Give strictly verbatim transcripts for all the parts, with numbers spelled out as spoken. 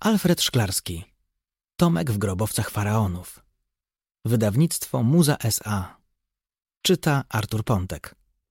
Alfred Szklarski. Tomek w grobowcach faraonów. Wydawnictwo Muza S A. Czyta Artur Pontek.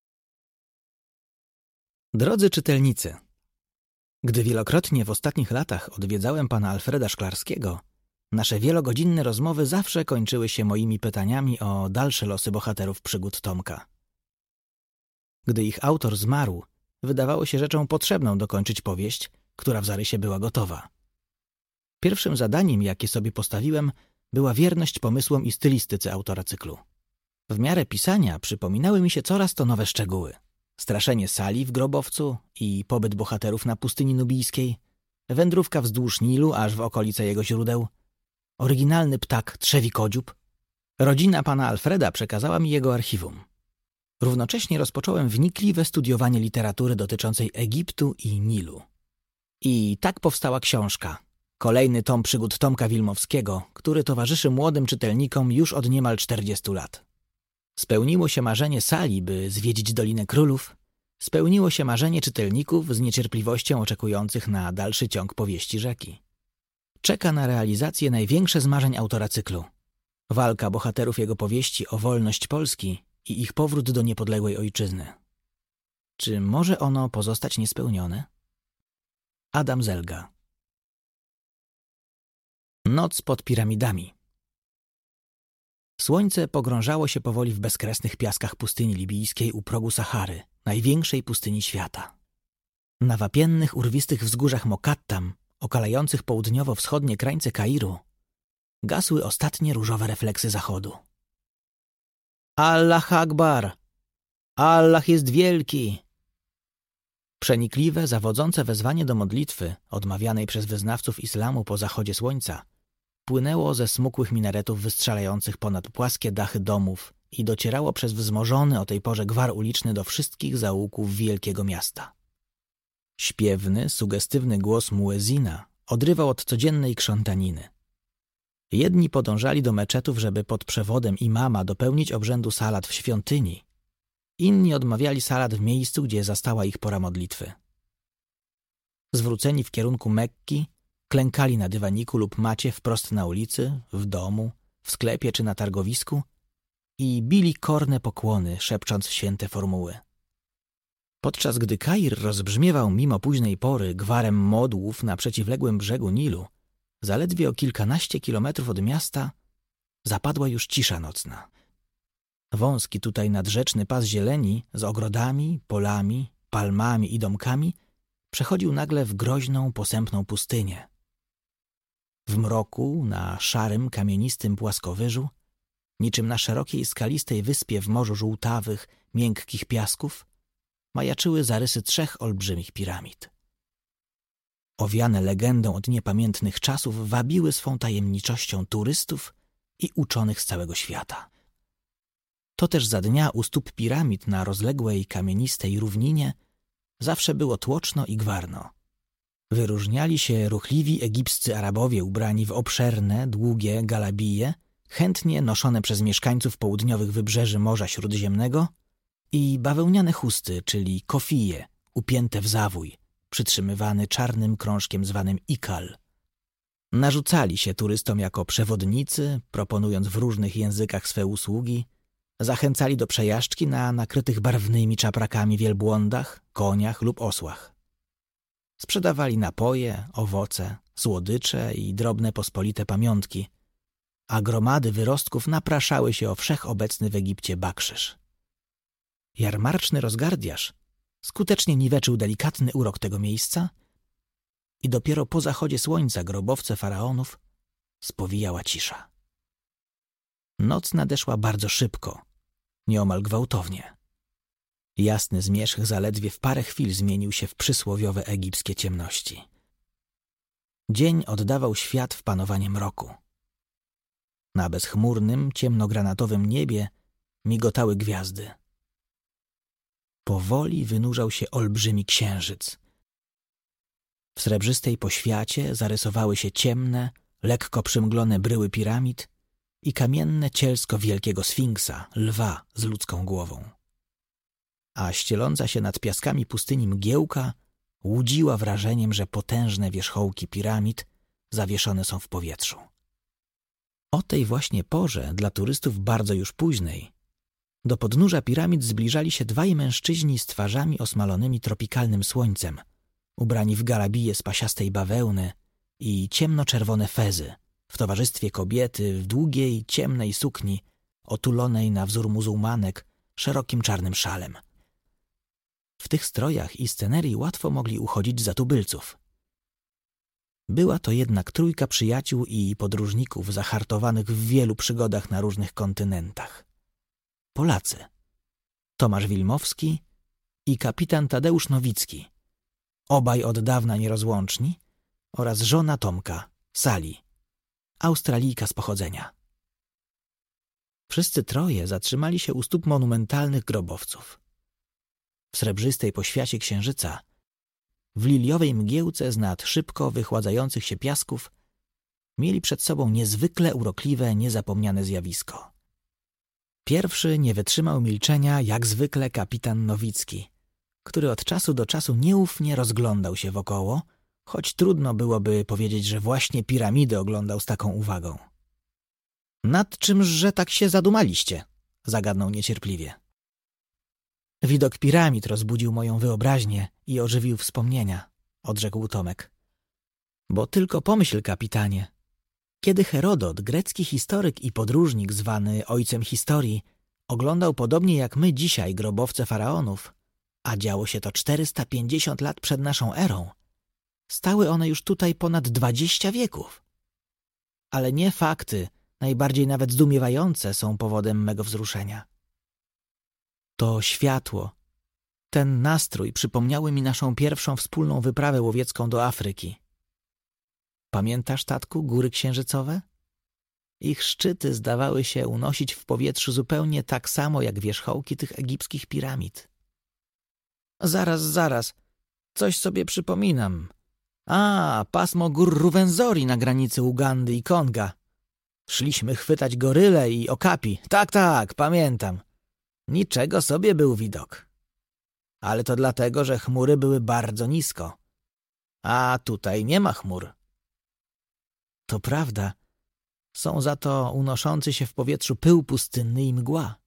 Drodzy czytelnicy, gdy wielokrotnie w ostatnich latach odwiedzałem pana Alfreda Szklarskiego, nasze wielogodzinne rozmowy zawsze kończyły się moimi pytaniami o dalsze losy bohaterów przygód Tomka. Gdy ich autor zmarł, wydawało się rzeczą potrzebną dokończyć powieść, która w zarysie była gotowa. Pierwszym zadaniem, jakie sobie postawiłem, była wierność pomysłom i stylistyce autora cyklu. W miarę pisania przypominały mi się coraz to nowe szczegóły. Straszenie Sali w grobowcu i pobyt bohaterów na pustyni nubijskiej, wędrówka wzdłuż Nilu aż w okolice jego źródeł, oryginalny ptak trzewikodziób. Rodzina pana Alfreda przekazała mi jego archiwum. Równocześnie rozpocząłem wnikliwe studiowanie literatury dotyczącej Egiptu i Nilu. I tak powstała książka. Kolejny tom przygód Tomka Wilmowskiego, który towarzyszy młodym czytelnikom już od niemal czterdziestu lat. Spełniło się marzenie Sali, by zwiedzić Dolinę Królów. Spełniło się marzenie czytelników z niecierpliwością oczekujących na dalszy ciąg powieści Rzeki. Czeka na realizację największe z marzeń autora cyklu. Walka bohaterów jego powieści o wolność Polski i ich powrót do niepodległej ojczyzny. Czy może ono pozostać niespełnione? Adam Zelga. Noc pod piramidami. Słońce pogrążało się powoli w bezkresnych piaskach pustyni libijskiej u progu Sahary, największej pustyni świata. Na wapiennych, urwistych wzgórzach Mokattam, okalających południowo-wschodnie krańce Kairu, gasły ostatnie różowe refleksy zachodu. Allah Akbar! Allah jest wielki! Przenikliwe, zawodzące wezwanie do modlitwy, odmawianej przez wyznawców islamu po zachodzie słońca, płynęło ze smukłych minaretów wystrzelających ponad płaskie dachy domów i docierało przez wzmożony o tej porze gwar uliczny do wszystkich zaułków wielkiego miasta. Śpiewny, sugestywny głos muezina odrywał od codziennej krzątaniny. Jedni podążali do meczetów, żeby pod przewodem imama dopełnić obrzędu salat w świątyni. Inni odmawiali salat w miejscu, gdzie zastała ich pora modlitwy. Zwróceni w kierunku Mekki, klękali na dywaniku lub macie wprost na ulicy, w domu, w sklepie czy na targowisku i bili korne pokłony, szepcząc święte formuły. Podczas gdy Kair rozbrzmiewał mimo późnej pory gwarem modłów na przeciwległym brzegu Nilu, zaledwie o kilkanaście kilometrów od miasta zapadła już cisza nocna. Wąski tutaj nadrzeczny pas zieleni z ogrodami, polami, palmami i domkami przechodził nagle w groźną, posępną pustynię. W mroku, na szarym, kamienistym płaskowyżu, niczym na szerokiej, skalistej wyspie w morzu żółtawych, miękkich piasków, majaczyły zarysy trzech olbrzymich piramid. Owiane legendą od niepamiętnych czasów wabiły swą tajemniczością turystów i uczonych z całego świata. To też za dnia u stóp piramid na rozległej, kamienistej równinie zawsze było tłoczno i gwarno. Wyróżniali się ruchliwi egipscy Arabowie ubrani w obszerne, długie galabije, chętnie noszone przez mieszkańców południowych wybrzeży Morza Śródziemnego i bawełniane chusty, czyli kofije, upięte w zawój, przytrzymywany czarnym krążkiem zwanym ikal. Narzucali się turystom jako przewodnicy, proponując w różnych językach swe usługi, zachęcali do przejażdżki na nakrytych barwnymi czaprakami wielbłądach, koniach lub osłach. Sprzedawali napoje, owoce, słodycze i drobne pospolite pamiątki, a gromady wyrostków napraszały się o wszechobecny w Egipcie bakszysz. Jarmarczny rozgardiasz skutecznie niweczył delikatny urok tego miejsca i dopiero po zachodzie słońca grobowce faraonów spowijała cisza. Noc nadeszła bardzo szybko, nieomal gwałtownie. Jasny zmierzch zaledwie w parę chwil zmienił się w przysłowiowe egipskie ciemności. Dzień oddawał świat w panowanie mroku. Na bezchmurnym, ciemnogranatowym niebie migotały gwiazdy. Powoli wynurzał się olbrzymi księżyc. W srebrzystej poświacie zarysowały się ciemne, lekko przymglone bryły piramid i kamienne cielsko wielkiego sfinksa, lwa z ludzką głową. A ścieląca się nad piaskami pustyni mgiełka łudziła wrażeniem, że potężne wierzchołki piramid zawieszone są w powietrzu. O tej właśnie porze, dla turystów bardzo już późnej, do podnóża piramid zbliżali się dwaj mężczyźni z twarzami osmalonymi tropikalnym słońcem, ubrani w galabije z pasiastej bawełny i ciemnoczerwone fezy, w towarzystwie kobiety w długiej, ciemnej sukni, otulonej na wzór muzułmanek szerokim czarnym szalem. W tych strojach i scenerii łatwo mogli uchodzić za tubylców. Była to jednak trójka przyjaciół i podróżników zahartowanych w wielu przygodach na różnych kontynentach. Polacy. Tomasz Wilmowski i kapitan Tadeusz Nowicki, obaj od dawna nierozłączni, oraz żona Tomka, Sali, Australijka z pochodzenia. Wszyscy troje zatrzymali się u stóp monumentalnych grobowców. W srebrzystej poświacie księżyca, w liliowej mgiełce z nad szybko wychładzających się piasków, mieli przed sobą niezwykle urokliwe, niezapomniane zjawisko. Pierwszy nie wytrzymał milczenia jak zwykle kapitan Nowicki, który od czasu do czasu nieufnie rozglądał się wokoło, choć trudno byłoby powiedzieć, że właśnie piramidy oglądał z taką uwagą. Nad czymże tak się zadumaliście? Zagadnął niecierpliwie. Widok piramid rozbudził moją wyobraźnię i ożywił wspomnienia, odrzekł Tomek. Bo tylko pomyśl, kapitanie, kiedy Herodot, grecki historyk i podróżnik zwany ojcem historii, oglądał podobnie jak my dzisiaj grobowce faraonów, a działo się to czterysta pięćdziesiąt lat przed naszą erą, stały one już tutaj ponad dwadzieścia wieków. Ale nie fakty, najbardziej nawet zdumiewające, są powodem mego wzruszenia. To światło, ten nastrój przypomniały mi naszą pierwszą wspólną wyprawę łowiecką do Afryki. Pamiętasz, tatku, góry księżycowe? Ich szczyty zdawały się unosić w powietrzu zupełnie tak samo jak wierzchołki tych egipskich piramid. Zaraz, zaraz, coś sobie przypominam. A, pasmo gór Ruwenzori na granicy Ugandy i Konga. Szliśmy chwytać goryle i okapi. Tak, tak, pamiętam. Niczego sobie był widok. Ale to dlatego, że chmury były bardzo nisko. A tutaj nie ma chmur. To prawda. Są za to unoszący się w powietrzu pył pustynny i mgła.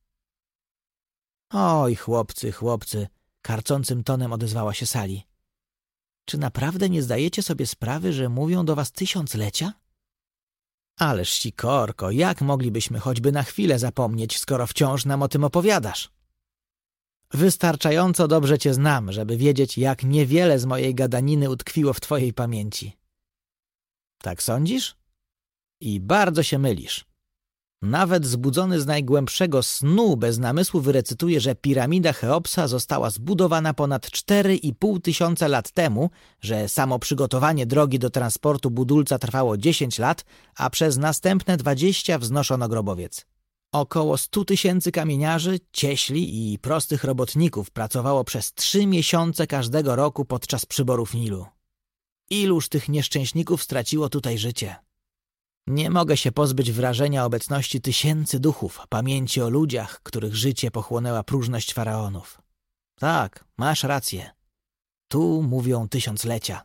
Oj, chłopcy, chłopcy, karcącym tonem odezwała się Sali. Czy naprawdę nie zdajecie sobie sprawy, że mówią do was tysiąclecia? Ależ sikorko, jak moglibyśmy choćby na chwilę zapomnieć, skoro wciąż nam o tym opowiadasz? Wystarczająco dobrze cię znam, żeby wiedzieć, jak niewiele z mojej gadaniny utkwiło w twojej pamięci. Tak sądzisz? I bardzo się mylisz. Nawet zbudzony z najgłębszego snu bez namysłu wyrecytuje, że piramida Cheopsa została zbudowana ponad cztery i pół tysiąca lat temu, że samo przygotowanie drogi do transportu budulca trwało dziesięć lat, a przez następne dwadzieścia wznoszono grobowiec. Około stu tysięcy kamieniarzy, cieśli i prostych robotników pracowało przez trzy miesiące każdego roku podczas przyborów Nilu. Iluż tych nieszczęśników straciło tutaj życie? Nie mogę się pozbyć wrażenia obecności tysięcy duchów, pamięci o ludziach, których życie pochłonęła próżność faraonów. Tak, masz rację. Tu mówią tysiąclecia.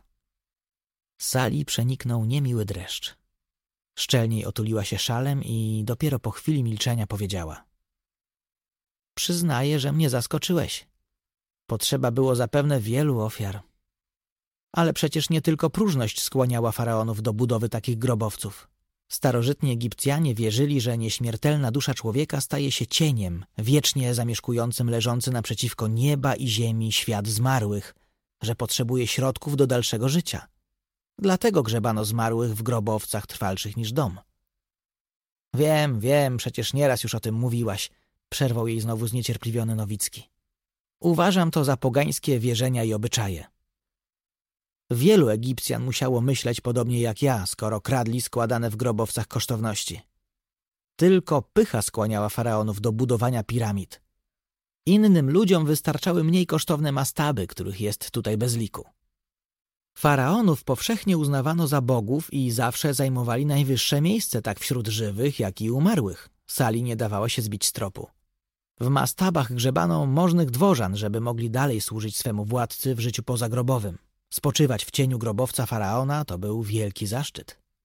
Sali przeniknął niemiły dreszcz. Szczelniej otuliła się szalem i dopiero po chwili milczenia powiedziała. Przyznaję, że mnie zaskoczyłeś. Potrzeba było zapewne wielu ofiar. Ale przecież nie tylko próżność skłaniała faraonów do budowy takich grobowców. Starożytni Egipcjanie wierzyli, że nieśmiertelna dusza człowieka staje się cieniem, wiecznie zamieszkującym leżący naprzeciwko nieba i ziemi świat zmarłych, że potrzebuje środków do dalszego życia. Dlatego grzebano zmarłych w grobowcach trwalszych niż dom. Wiem, wiem, przecież nieraz już o tym mówiłaś, przerwał jej znowu zniecierpliwiony Nowicki. Uważam to za pogańskie wierzenia i obyczaje. Wielu Egipcjan musiało myśleć podobnie jak ja, skoro kradli składane w grobowcach kosztowności. Tylko pycha skłaniała faraonów do budowania piramid. Innym ludziom wystarczały mniej kosztowne mastaby, których jest tutaj bez liku. Faraonów powszechnie uznawano za bogów i zawsze zajmowali najwyższe miejsce tak wśród żywych, jak i umarłych. Sali nie dawała się zbić z tropu. W mastabach grzebano możnych dworzan, żeby mogli dalej służyć swemu władcy w życiu pozagrobowym. Spoczywać w cieniu grobowca faraona to był wielki zaszczyt.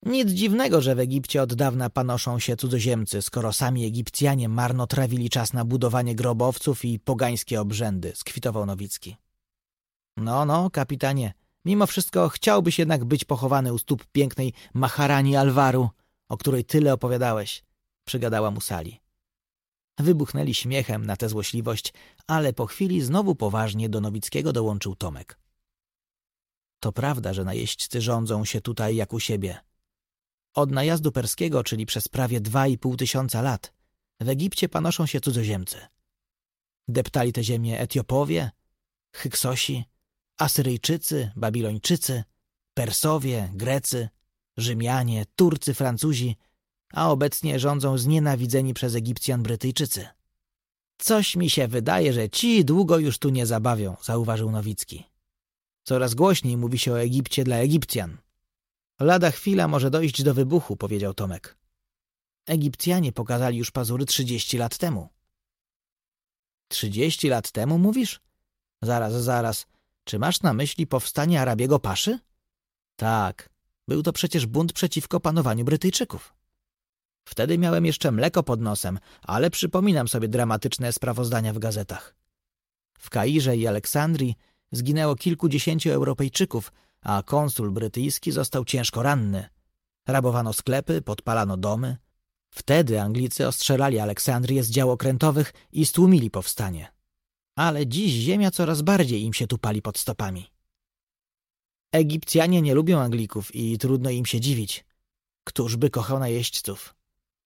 Nic dziwnego, że w Egipcie od dawna panoszą się cudzoziemcy, skoro sami Egipcjanie marnotrawili czas na budowanie grobowców i pogańskie obrzędy, skwitował Nowicki. No, no, kapitanie, mimo wszystko chciałbyś jednak być pochowany u stóp pięknej Maharani Alvaru, o której tyle opowiadałeś, przygadała mu Sali. Wybuchnęli śmiechem na tę złośliwość, ale po chwili znowu poważnie do Nowickiego dołączył Tomek. To prawda, że najeźdźcy rządzą się tutaj jak u siebie. Od najazdu perskiego, czyli przez prawie dwa i pół tysiąca lat, w Egipcie panoszą się cudzoziemcy. Deptali tę ziemię Etiopowie, Hyksosi, Asyryjczycy, Babilończycy, Persowie, Grecy, Rzymianie, Turcy, Francuzi, a obecnie rządzą znienawidzeni przez Egipcjan Brytyjczycy. Coś mi się wydaje, że ci długo już tu nie zabawią, zauważył Nowicki. Coraz głośniej mówi się o Egipcie dla Egipcjan. Lada chwila może dojść do wybuchu, powiedział Tomek. Egipcjanie pokazali już pazury trzydzieści lat temu. Trzydzieści lat temu, mówisz? Zaraz, zaraz. Czy masz na myśli powstanie Arabiego Paszy? Tak. Był to przecież bunt przeciwko panowaniu Brytyjczyków. Wtedy miałem jeszcze mleko pod nosem, ale przypominam sobie dramatyczne sprawozdania w gazetach. W Kairze i Aleksandrii zginęło kilkudziesięciu Europejczyków, a konsul brytyjski został ciężko ranny. Rabowano sklepy, podpalano domy. Wtedy Anglicy ostrzelali Aleksandrię z dział okrętowych i stłumili powstanie. Ale dziś ziemia coraz bardziej im się tu pali pod stopami. Egipcjanie nie lubią Anglików i trudno im się dziwić. Któż by kochał najeźdźców?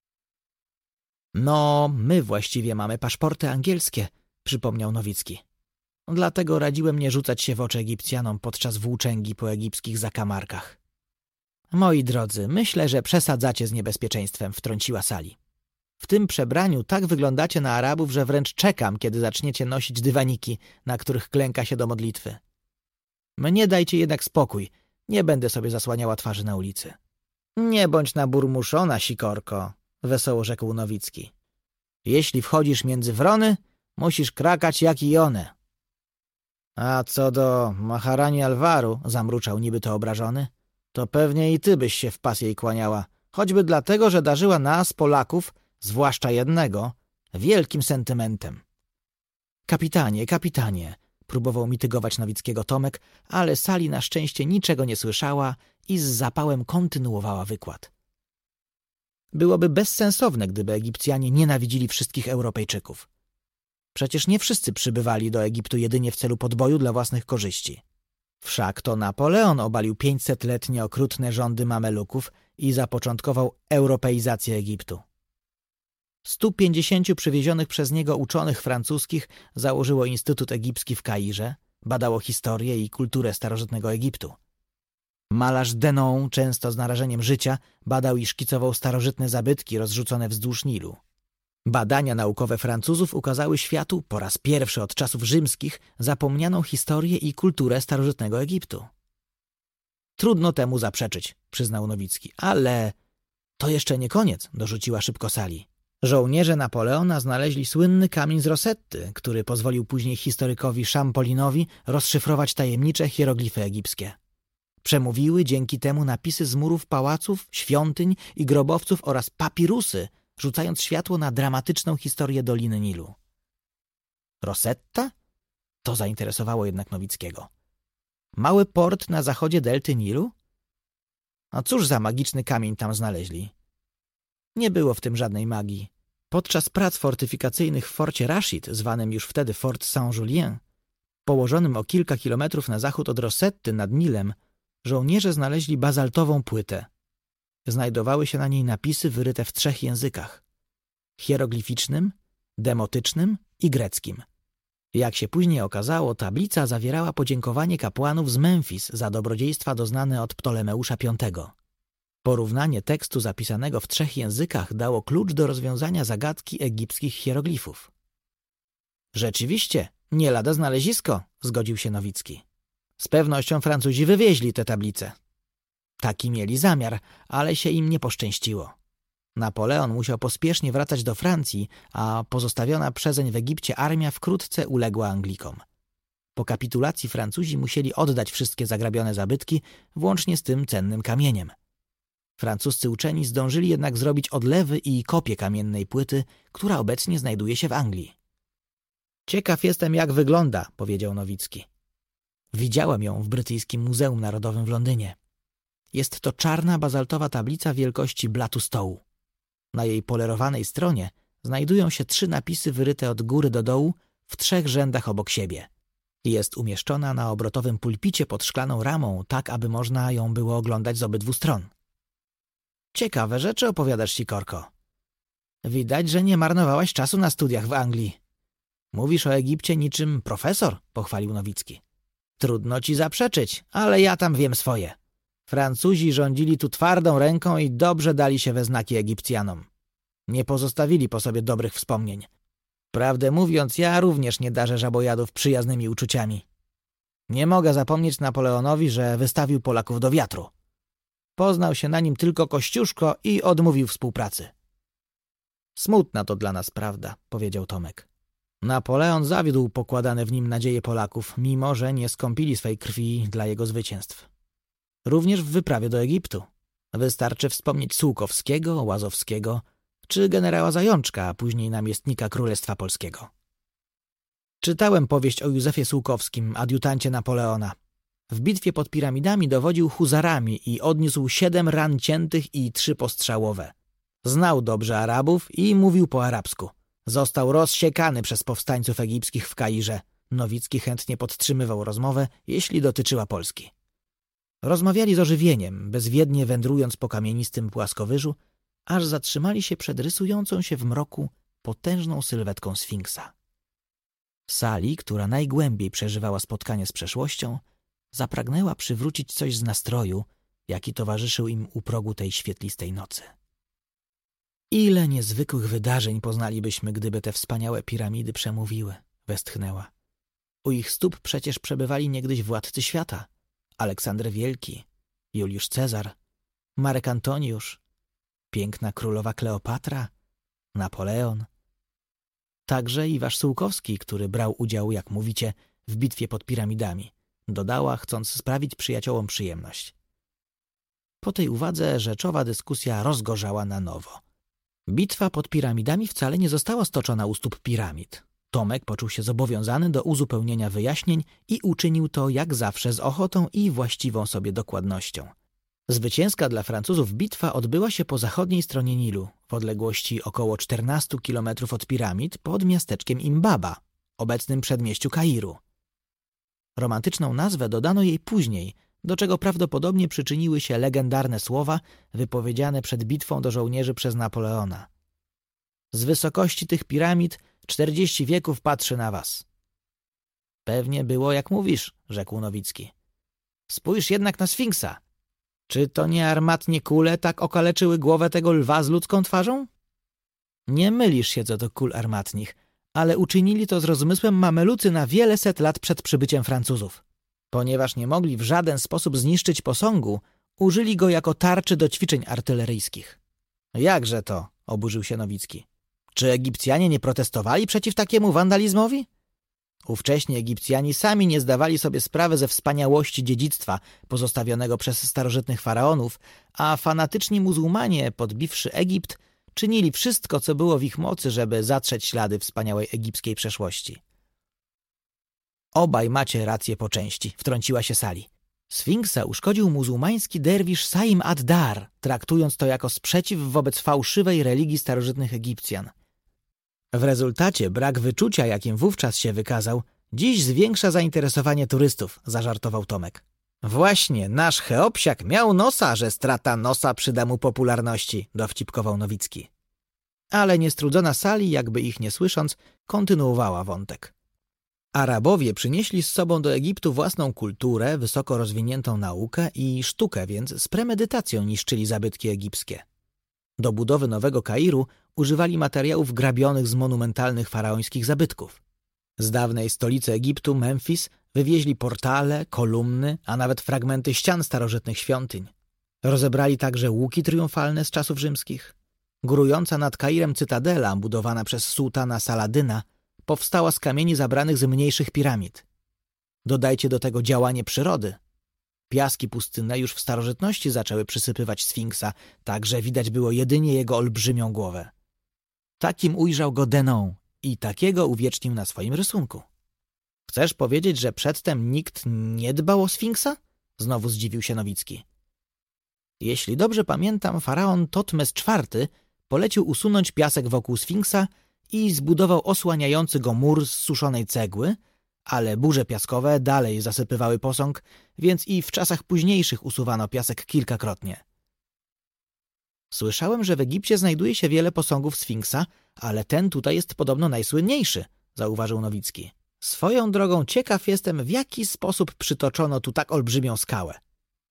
No, my właściwie mamy paszporty angielskie, przypomniał Nowicki. Dlatego radziłem nie rzucać się w oczy Egipcjanom podczas włóczęgi po egipskich zakamarkach. Moi drodzy, myślę, że przesadzacie z niebezpieczeństwem, wtrąciła Sali. W tym przebraniu tak wyglądacie na Arabów, że wręcz czekam, kiedy zaczniecie nosić dywaniki, na których klęka się do modlitwy. Mnie dajcie jednak spokój, nie będę sobie zasłaniała twarzy na ulicy. Nie bądź naburmuszona, sikorko, wesoło rzekł Nowicki. Jeśli wchodzisz między wrony, musisz krakać jak i one. A co do Maharani Alvaru, zamruczał niby to obrażony, to pewnie i ty byś się w pas jej kłaniała, choćby dlatego, że darzyła nas, Polaków, zwłaszcza jednego, wielkim sentymentem. Kapitanie, kapitanie, próbował mitygować Nowickiego Tomek, ale Sali na szczęście niczego nie słyszała i z zapałem kontynuowała wykład. Byłoby bezsensowne, gdyby Egipcjanie nienawidzili wszystkich Europejczyków. Przecież nie wszyscy przybywali do Egiptu jedynie w celu podboju dla własnych korzyści. Wszak to Napoleon obalił pięćsetletnie okrutne rządy Mameluków i zapoczątkował europeizację Egiptu. Stu pięćdziesięciu przywiezionych przez niego uczonych francuskich założyło Instytut Egipski w Kairze, badało historię i kulturę starożytnego Egiptu. Malarz Denon, często z narażeniem życia, badał i szkicował starożytne zabytki rozrzucone wzdłuż Nilu. Badania naukowe Francuzów ukazały światu, po raz pierwszy od czasów rzymskich, zapomnianą historię i kulturę starożytnego Egiptu. Trudno temu zaprzeczyć, przyznał Nowicki, ale to jeszcze nie koniec, dorzuciła szybko Sali. Żołnierze Napoleona znaleźli słynny kamień z Rosetty, który pozwolił później historykowi Champollinowi rozszyfrować tajemnicze hieroglify egipskie. Przemówiły dzięki temu napisy z murów pałaców, świątyń i grobowców oraz papirusy, rzucając światło na dramatyczną historię Doliny Nilu. Rosetta? To zainteresowało jednak Nowickiego. Mały port na zachodzie delty Nilu? A cóż za magiczny kamień tam znaleźli? Nie było w tym żadnej magii. Podczas prac fortyfikacyjnych w forcie Rashid, zwanym już wtedy Fort Saint-Julien, położonym o kilka kilometrów na zachód od Rosetty nad Nilem, żołnierze znaleźli bazaltową płytę. Znajdowały się na niej napisy wyryte w trzech językach: hieroglificznym, demotycznym i greckim. Jak się później okazało, tablica zawierała podziękowanie kapłanów z Memfis za dobrodziejstwa doznane od Ptolemeusza Piątego. Porównanie tekstu zapisanego w trzech językach dało klucz do rozwiązania zagadki egipskich hieroglifów. Rzeczywiście, nie lada znalezisko, zgodził się Nowicki. Z pewnością Francuzi wywieźli te tablice. Taki mieli zamiar, ale się im nie poszczęściło. Napoleon musiał pospiesznie wracać do Francji, a pozostawiona przezeń w Egipcie armia wkrótce uległa Anglikom. Po kapitulacji Francuzi musieli oddać wszystkie zagrabione zabytki, włącznie z tym cennym kamieniem. Francuscy uczeni zdążyli jednak zrobić odlewy i kopie kamiennej płyty, która obecnie znajduje się w Anglii. Ciekaw jestem, jak wygląda, powiedział Nowicki. Widziałem ją w Brytyjskim Muzeum Narodowym w Londynie. Jest to czarna bazaltowa tablica wielkości blatu stołu. Na jej polerowanej stronie znajdują się trzy napisy wyryte od góry do dołu w trzech rzędach obok siebie. Jest umieszczona na obrotowym pulpicie pod szklaną ramą, tak aby można ją było oglądać z obydwu stron. Ciekawe rzeczy opowiadasz, Sikorko. Widać, że nie marnowałaś czasu na studiach w Anglii. Mówisz o Egipcie niczym profesor, pochwalił Nowicki. Trudno ci zaprzeczyć, ale ja tam wiem swoje. Francuzi rządzili tu twardą ręką i dobrze dali się we znaki Egipcjanom. Nie pozostawili po sobie dobrych wspomnień. Prawdę mówiąc, ja również nie darzę żabojadów przyjaznymi uczuciami. Nie mogę zapomnieć Napoleonowi, że wystawił Polaków do wiatru. Poznał się na nim tylko Kościuszko i odmówił współpracy. Smutna to dla nas prawda, powiedział Tomek. Napoleon zawiódł pokładane w nim nadzieje Polaków, mimo że nie skąpili swej krwi dla jego zwycięstw. Również w wyprawie do Egiptu. Wystarczy wspomnieć Sułkowskiego, Łazowskiego czy generała Zajączka, a później namiestnika Królestwa Polskiego. Czytałem powieść o Józefie Sułkowskim, adiutancie Napoleona. W bitwie pod Piramidami dowodził huzarami i odniósł siedem ran ciętych i trzy postrzałowe. Znał dobrze Arabów i mówił po arabsku. Został rozsiekany przez powstańców egipskich w Kairze. Nowicki chętnie podtrzymywał rozmowę, jeśli dotyczyła Polski. Rozmawiali z ożywieniem, bezwiednie wędrując po kamienistym płaskowyżu, aż zatrzymali się przed rysującą się w mroku potężną sylwetką Sfinksa. Sali, która najgłębiej przeżywała spotkanie z przeszłością, zapragnęła przywrócić coś z nastroju, jaki towarzyszył im u progu tej świetlistej nocy. Ile niezwykłych wydarzeń poznalibyśmy, gdyby te wspaniałe piramidy przemówiły, westchnęła. U ich stóp przecież przebywali niegdyś władcy świata. Aleksander Wielki, Juliusz Cezar, Marek Antoniusz, piękna królowa Kleopatra, Napoleon. Także i wasz Sułkowski, który brał udział, jak mówicie, w bitwie pod Piramidami, dodała, chcąc sprawić przyjaciołom przyjemność. Po tej uwadze rzeczowa dyskusja rozgorzała na nowo. Bitwa pod Piramidami wcale nie została stoczona u stóp piramid. Tomek poczuł się zobowiązany do uzupełnienia wyjaśnień i uczynił to jak zawsze z ochotą i właściwą sobie dokładnością. Zwycięska dla Francuzów bitwa odbyła się po zachodniej stronie Nilu, w odległości około czternastu kilometrów od piramid pod miasteczkiem Imbaba, obecnym przedmieściu Kairu. Romantyczną nazwę dodano jej później, do czego prawdopodobnie przyczyniły się legendarne słowa wypowiedziane przed bitwą do żołnierzy przez Napoleona. Z wysokości tych piramid czterdzieści wieków patrzy na was. Pewnie było jak mówisz, rzekł Nowicki. Spójrz jednak na Sfinksa. Czy to nie armatnie kule tak okaleczyły głowę tego lwa z ludzką twarzą? Nie mylisz się co do kul armatnich, ale uczynili to z rozmysłem Mamelucy na wiele set lat przed przybyciem Francuzów. Ponieważ nie mogli w żaden sposób zniszczyć posągu, użyli go jako tarczy do ćwiczeń artyleryjskich. Jakże to? Oburzył się Nowicki. Czy Egipcjanie nie protestowali przeciw takiemu wandalizmowi? Ówcześni Egipcjanie sami nie zdawali sobie sprawy ze wspaniałości dziedzictwa pozostawionego przez starożytnych faraonów, a fanatyczni muzułmanie, podbiwszy Egipt, czynili wszystko, co było w ich mocy, żeby zatrzeć ślady wspaniałej egipskiej przeszłości. Obaj macie rację po części, wtrąciła się Sali. Sfinksa uszkodził muzułmański derwisz Saim ad-Dar, traktując to jako sprzeciw wobec fałszywej religii starożytnych Egipcjan. W rezultacie brak wyczucia, jakim wówczas się wykazał, dziś zwiększa zainteresowanie turystów, zażartował Tomek. Właśnie, nasz Cheopsiak miał nosa, że strata nosa przyda mu popularności, dowcipkował Nowicki. Ale niestrudzona Sali, jakby ich nie słysząc, kontynuowała wątek. Arabowie przynieśli z sobą do Egiptu własną kulturę, wysoko rozwiniętą naukę i sztukę, więc z premedytacją niszczyli zabytki egipskie. Do budowy nowego Kairu używali materiałów grabionych z monumentalnych faraońskich zabytków. Z dawnej stolicy Egiptu, Memfis, wywieźli portale, kolumny, a nawet fragmenty ścian starożytnych świątyń. Rozebrali także łuki triumfalne z czasów rzymskich. Górująca nad Kairem cytadela, budowana przez sułtana Saladyna, powstała z kamieni zabranych z mniejszych piramid. Dodajcie do tego działanie przyrody. Piaski pustynne już w starożytności zaczęły przysypywać Sfinksa, tak że widać było jedynie jego olbrzymią głowę. Takim ujrzał go Denon i takiego uwiecznił na swoim rysunku. Chcesz powiedzieć, że przedtem nikt nie dbał o Sfinksa? Znowu zdziwił się Nowicki. Jeśli dobrze pamiętam, faraon Totmes czwarty polecił usunąć piasek wokół Sfinksa i zbudował osłaniający go mur z suszonej cegły, ale burze piaskowe dalej zasypywały posąg, więc i w czasach późniejszych usuwano piasek kilkakrotnie. Słyszałem, że w Egipcie znajduje się wiele posągów Sfinksa, ale ten tutaj jest podobno najsłynniejszy, zauważył Nowicki. Swoją drogą ciekaw jestem, w jaki sposób przytoczono tu tak olbrzymią skałę.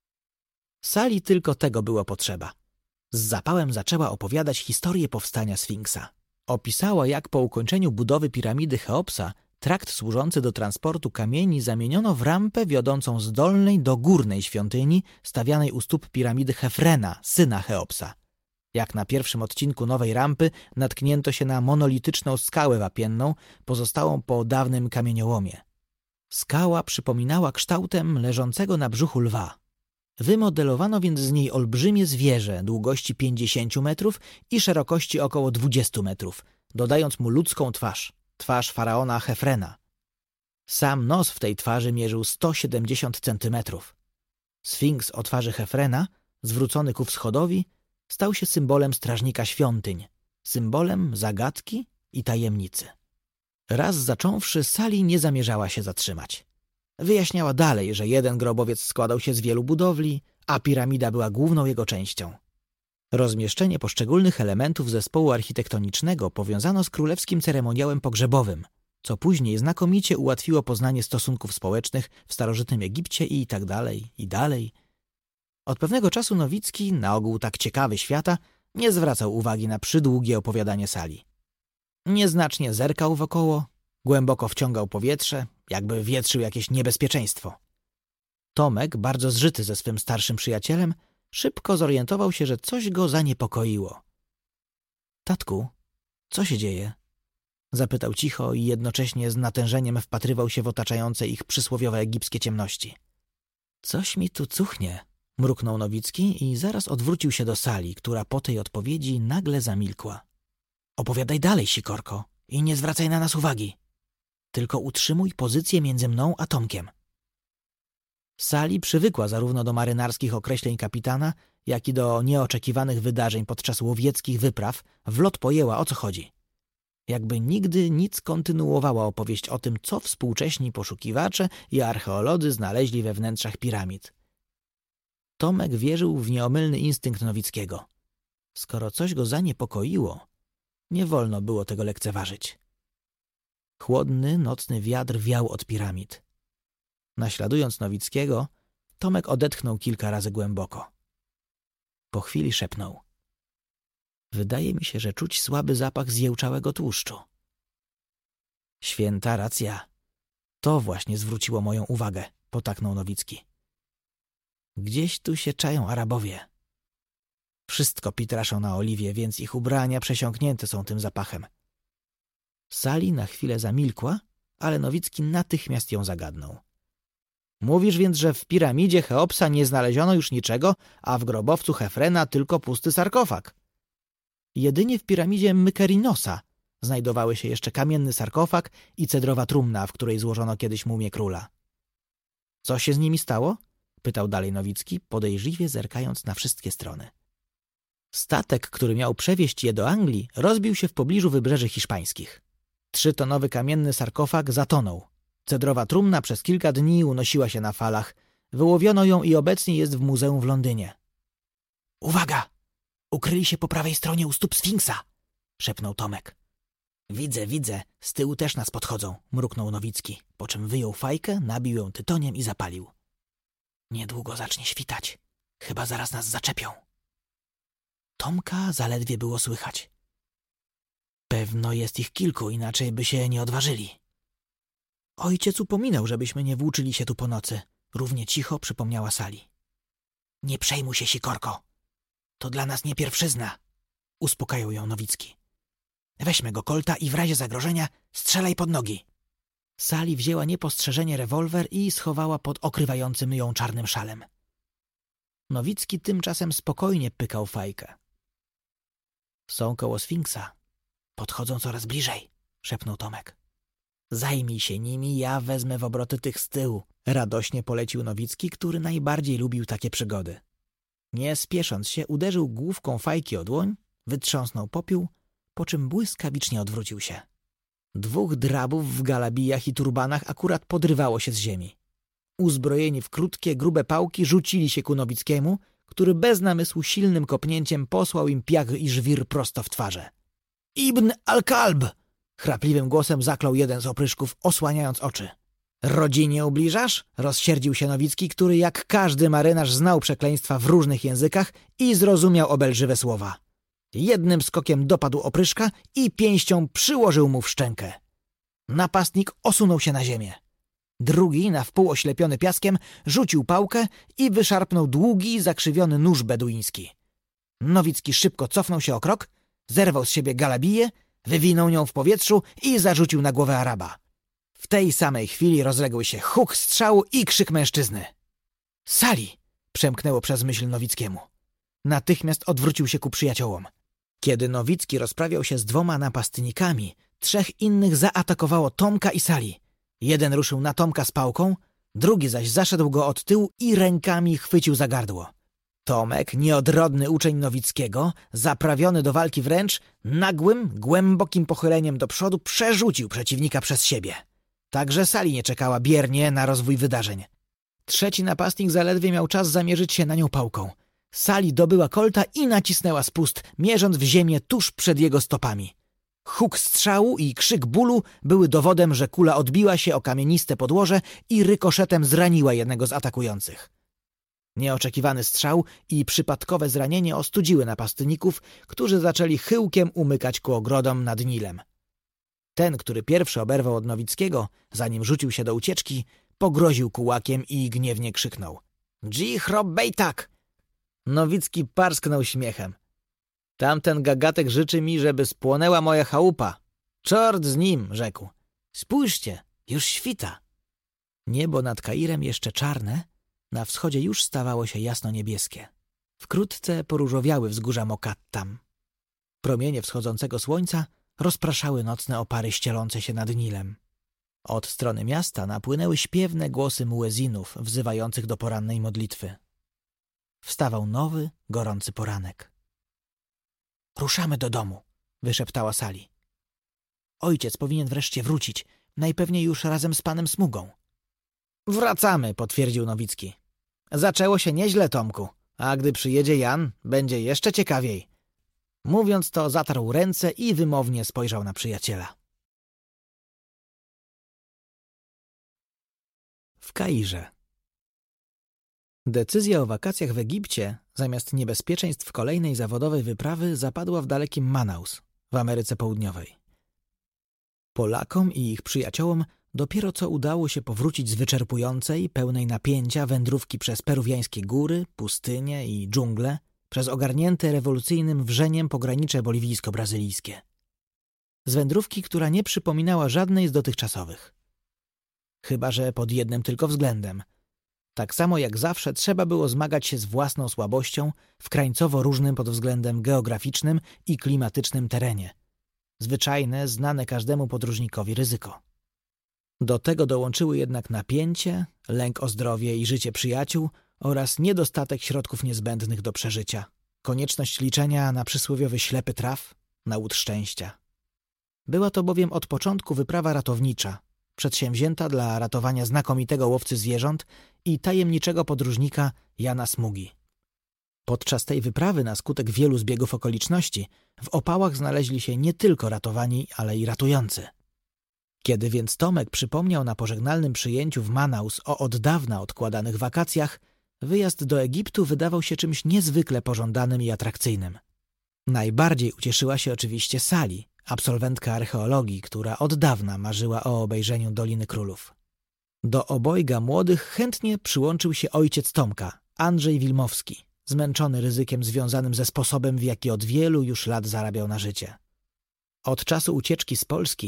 Sali tylko tego było potrzeba. Z zapałem zaczęła opowiadać historię powstania Sfinksa. Opisała, jak po ukończeniu budowy piramidy Cheopsa trakt służący do transportu kamieni zamieniono w rampę wiodącą z dolnej do górnej świątyni stawianej u stóp piramidy Hefrena, syna Cheopsa. Jak na pierwszym odcinku nowej rampy natknięto się na monolityczną skałę wapienną pozostałą po dawnym kamieniołomie. Skała przypominała kształtem leżącego na brzuchu lwa. Wymodelowano więc z niej olbrzymie zwierzę długości pięćdziesięciu metrów i szerokości około dwudziestu metrów, dodając mu ludzką twarz, twarz faraona Hefrena. Sam nos w tej twarzy mierzył sto siedemdziesiąt centymetrów. Sfinks o twarzy Hefrena, zwrócony ku wschodowi, stał się symbolem strażnika świątyń, symbolem zagadki i tajemnicy. Raz zacząwszy, Sali nie zamierzała się zatrzymać. Wyjaśniała dalej, że jeden grobowiec składał się z wielu budowli, a piramida była główną jego częścią. Rozmieszczenie poszczególnych elementów zespołu architektonicznego powiązano z królewskim ceremoniałem pogrzebowym, co później znakomicie ułatwiło poznanie stosunków społecznych w starożytnym Egipcie i tak dalej, i dalej. Od pewnego czasu Nowicki, na ogół tak ciekawy świata, nie zwracał uwagi na przydługie opowiadanie Sali. Nieznacznie zerkał wokoło, głęboko wciągał powietrze, jakby wietrzył jakieś niebezpieczeństwo. Tomek, bardzo zżyty ze swym starszym przyjacielem, szybko zorientował się, że coś go zaniepokoiło. — Tatku, co się dzieje? — zapytał cicho i jednocześnie z natężeniem wpatrywał się w otaczające ich przysłowiowe egipskie ciemności. — Coś mi tu cuchnie — mruknął Nowicki i zaraz odwrócił się do Sali, która po tej odpowiedzi nagle zamilkła. — Opowiadaj dalej, Sikorko, i nie zwracaj na nas uwagi. Tylko utrzymuj pozycję między mną a Tomkiem. Sali przywykła zarówno do marynarskich określeń kapitana, jak i do nieoczekiwanych wydarzeń podczas łowieckich wypraw, w lot pojęła, o co chodzi. Jakby nigdy nic kontynuowała opowieść o tym, co współcześni poszukiwacze i archeolodzy znaleźli we wnętrzach piramid. Tomek wierzył w nieomylny instynkt Nowickiego. Skoro coś go zaniepokoiło, nie wolno było tego lekceważyć. Chłodny, nocny wiatr wiał od piramid. Naśladując Nowickiego, Tomek odetchnął kilka razy głęboko. Po chwili szepnął. Wydaje mi się, że czuć słaby zapach zjełczałego tłuszczu. Święta racja. To właśnie zwróciło moją uwagę, potaknął Nowicki. Gdzieś tu się czają Arabowie. Wszystko pitraszą na oliwie, więc ich ubrania przesiąknięte są tym zapachem. Sali na chwilę zamilkła, ale Nowicki natychmiast ją zagadnął. Mówisz więc, że w piramidzie Cheopsa nie znaleziono już niczego, a w grobowcu Hefrena tylko pusty sarkofag. Jedynie w piramidzie Mykerinosa znajdowały się jeszcze kamienny sarkofag i cedrowa trumna, w której złożono kiedyś mumię króla. Co się z nimi stało? Pytał dalej Nowicki, podejrzliwie zerkając na wszystkie strony. Statek, który miał przewieźć je do Anglii, rozbił się w pobliżu wybrzeży hiszpańskich. Trzytonowy kamienny sarkofag zatonął. Cedrowa trumna przez kilka dni unosiła się na falach. Wyłowiono ją i obecnie jest w muzeum w Londynie. — Uwaga! Ukryli się po prawej stronie u stóp Sfinksa! — szepnął Tomek. — Widzę, widzę. Z tyłu też nas podchodzą — mruknął Nowicki, po czym wyjął fajkę, nabił ją tytoniem i zapalił. — Niedługo zacznie świtać. Chyba zaraz nas zaczepią. Tomka zaledwie było słychać. Pewno jest ich kilku, inaczej by się nie odważyli. Ojciec upominał, żebyśmy nie włóczyli się tu po nocy. Równie cicho przypomniała Sali. Nie przejmuj się, Sikorko. To dla nas nie pierwszyzna. Uspokajał ją Nowicki. Weźmy go Kolta i w razie zagrożenia strzelaj pod nogi. Sali wzięła niepostrzeżenie rewolwer i schowała pod okrywającym ją czarnym szalem. Nowicki tymczasem spokojnie pykał fajkę. Są koło Sfinksa. Podchodzą coraz bliżej, szepnął Tomek. Zajmij się nimi, ja wezmę w obroty tych z tyłu, radośnie polecił Nowicki, który najbardziej lubił takie przygody. Nie spiesząc się, uderzył główką fajki o dłoń, wytrząsnął popiół, po czym błyskawicznie odwrócił się. Dwóch drabów w galabijach i turbanach akurat podrywało się z ziemi. Uzbrojeni w krótkie, grube pałki rzucili się ku Nowickiemu, który bez namysłu silnym kopnięciem posłał im piach i żwir prosto w twarze. Ibn al-Kalb! Chrapliwym głosem zaklął jeden z opryszków, osłaniając oczy. Rodzinie ubliżasz? Rozsierdził się Nowicki, który jak każdy marynarz znał przekleństwa w różnych językach i zrozumiał obelżywe słowa. Jednym skokiem dopadł opryszka i pięścią przyłożył mu w szczękę. Napastnik osunął się na ziemię. Drugi, na wpół oślepiony piaskiem, rzucił pałkę i wyszarpnął długi, zakrzywiony nóż beduiński. Nowicki szybko cofnął się o krok, zerwał z siebie galabiję, wywinął nią w powietrzu i zarzucił na głowę Araba. W tej samej chwili rozległ się huk strzału i krzyk mężczyzny. Sali! Przemknęło przez myśl Nowickiemu. Natychmiast odwrócił się ku przyjaciołom. Kiedy Nowicki rozprawiał się z dwoma napastnikami, trzech innych zaatakowało Tomka i Sali. Jeden ruszył na Tomka z pałką, drugi zaś zaszedł go od tyłu i rękami chwycił za gardło. Tomek, nieodrodny uczeń Nowickiego, zaprawiony do walki wręcz, nagłym, głębokim pochyleniem do przodu przerzucił przeciwnika przez siebie. Także Sali nie czekała biernie na rozwój wydarzeń. Trzeci napastnik zaledwie miał czas zamierzyć się na nią pałką. Sali dobyła kolta i nacisnęła spust, mierząc w ziemię tuż przed jego stopami. Huk strzału i krzyk bólu były dowodem, że kula odbiła się o kamieniste podłoże i rykoszetem zraniła jednego z atakujących. Nieoczekiwany strzał i przypadkowe zranienie ostudziły napastników, którzy zaczęli chyłkiem umykać ku ogrodom nad Nilem. Ten, który pierwszy oberwał od Nowickiego, zanim rzucił się do ucieczki, pogroził kułakiem i gniewnie krzyknął. Dżi chrobbejtak! Nowicki parsknął śmiechem. Tamten gagatek życzy mi, żeby spłonęła moja chałupa. Czort z nim, rzekł. Spójrzcie, już świta. Niebo nad Kairem jeszcze czarne, na wschodzie już stawało się jasno niebieskie. Wkrótce poróżowiały wzgórza Mokattam. Promienie wschodzącego słońca rozpraszały nocne opary ścielące się nad Nilem. Od strony miasta napłynęły śpiewne głosy muezinów wzywających do porannej modlitwy. Wstawał nowy, gorący poranek. Ruszamy do domu, wyszeptała Sali. Ojciec powinien wreszcie wrócić, najpewniej już razem z panem Smugą. Wracamy, potwierdził Nowicki. Zaczęło się nieźle, Tomku, a gdy przyjedzie Jan, będzie jeszcze ciekawiej. Mówiąc to, zatarł ręce i wymownie spojrzał na przyjaciela. W Kairze. Decyzja o wakacjach w Egipcie, zamiast niebezpieczeństw kolejnej zawodowej wyprawy, zapadła w dalekim Manaus, w Ameryce Południowej. Polakom i ich przyjaciołom dopiero co udało się powrócić z wyczerpującej, pełnej napięcia wędrówki przez peruwiańskie góry, pustynie i dżungle, przez ogarnięte rewolucyjnym wrzeniem pogranicze boliwijsko-brazylijskie. Z wędrówki, która nie przypominała żadnej z dotychczasowych. Chyba że pod jednym tylko względem. Tak samo jak zawsze trzeba było zmagać się z własną słabością w krańcowo różnym pod względem geograficznym i klimatycznym terenie. Zwyczajne, znane każdemu podróżnikowi ryzyko. Do tego dołączyły jednak napięcie, lęk o zdrowie i życie przyjaciół oraz niedostatek środków niezbędnych do przeżycia. Konieczność liczenia na przysłowiowy ślepy traf, na łód szczęścia. Była to bowiem od początku wyprawa ratownicza, przedsięwzięta dla ratowania znakomitego łowcy zwierząt i tajemniczego podróżnika Jana Smugi. Podczas tej wyprawy na skutek wielu zbiegów okoliczności w opałach znaleźli się nie tylko ratowani, ale i ratujący. Kiedy więc Tomek przypomniał na pożegnalnym przyjęciu w Manaus o od dawna odkładanych wakacjach, wyjazd do Egiptu wydawał się czymś niezwykle pożądanym i atrakcyjnym. Najbardziej ucieszyła się oczywiście Sali, absolwentka archeologii, która od dawna marzyła o obejrzeniu Doliny Królów. Do obojga młodych chętnie przyłączył się ojciec Tomka, Andrzej Wilmowski, zmęczony ryzykiem związanym ze sposobem, w jaki od wielu już lat zarabiał na życie. Od czasu ucieczki z Polski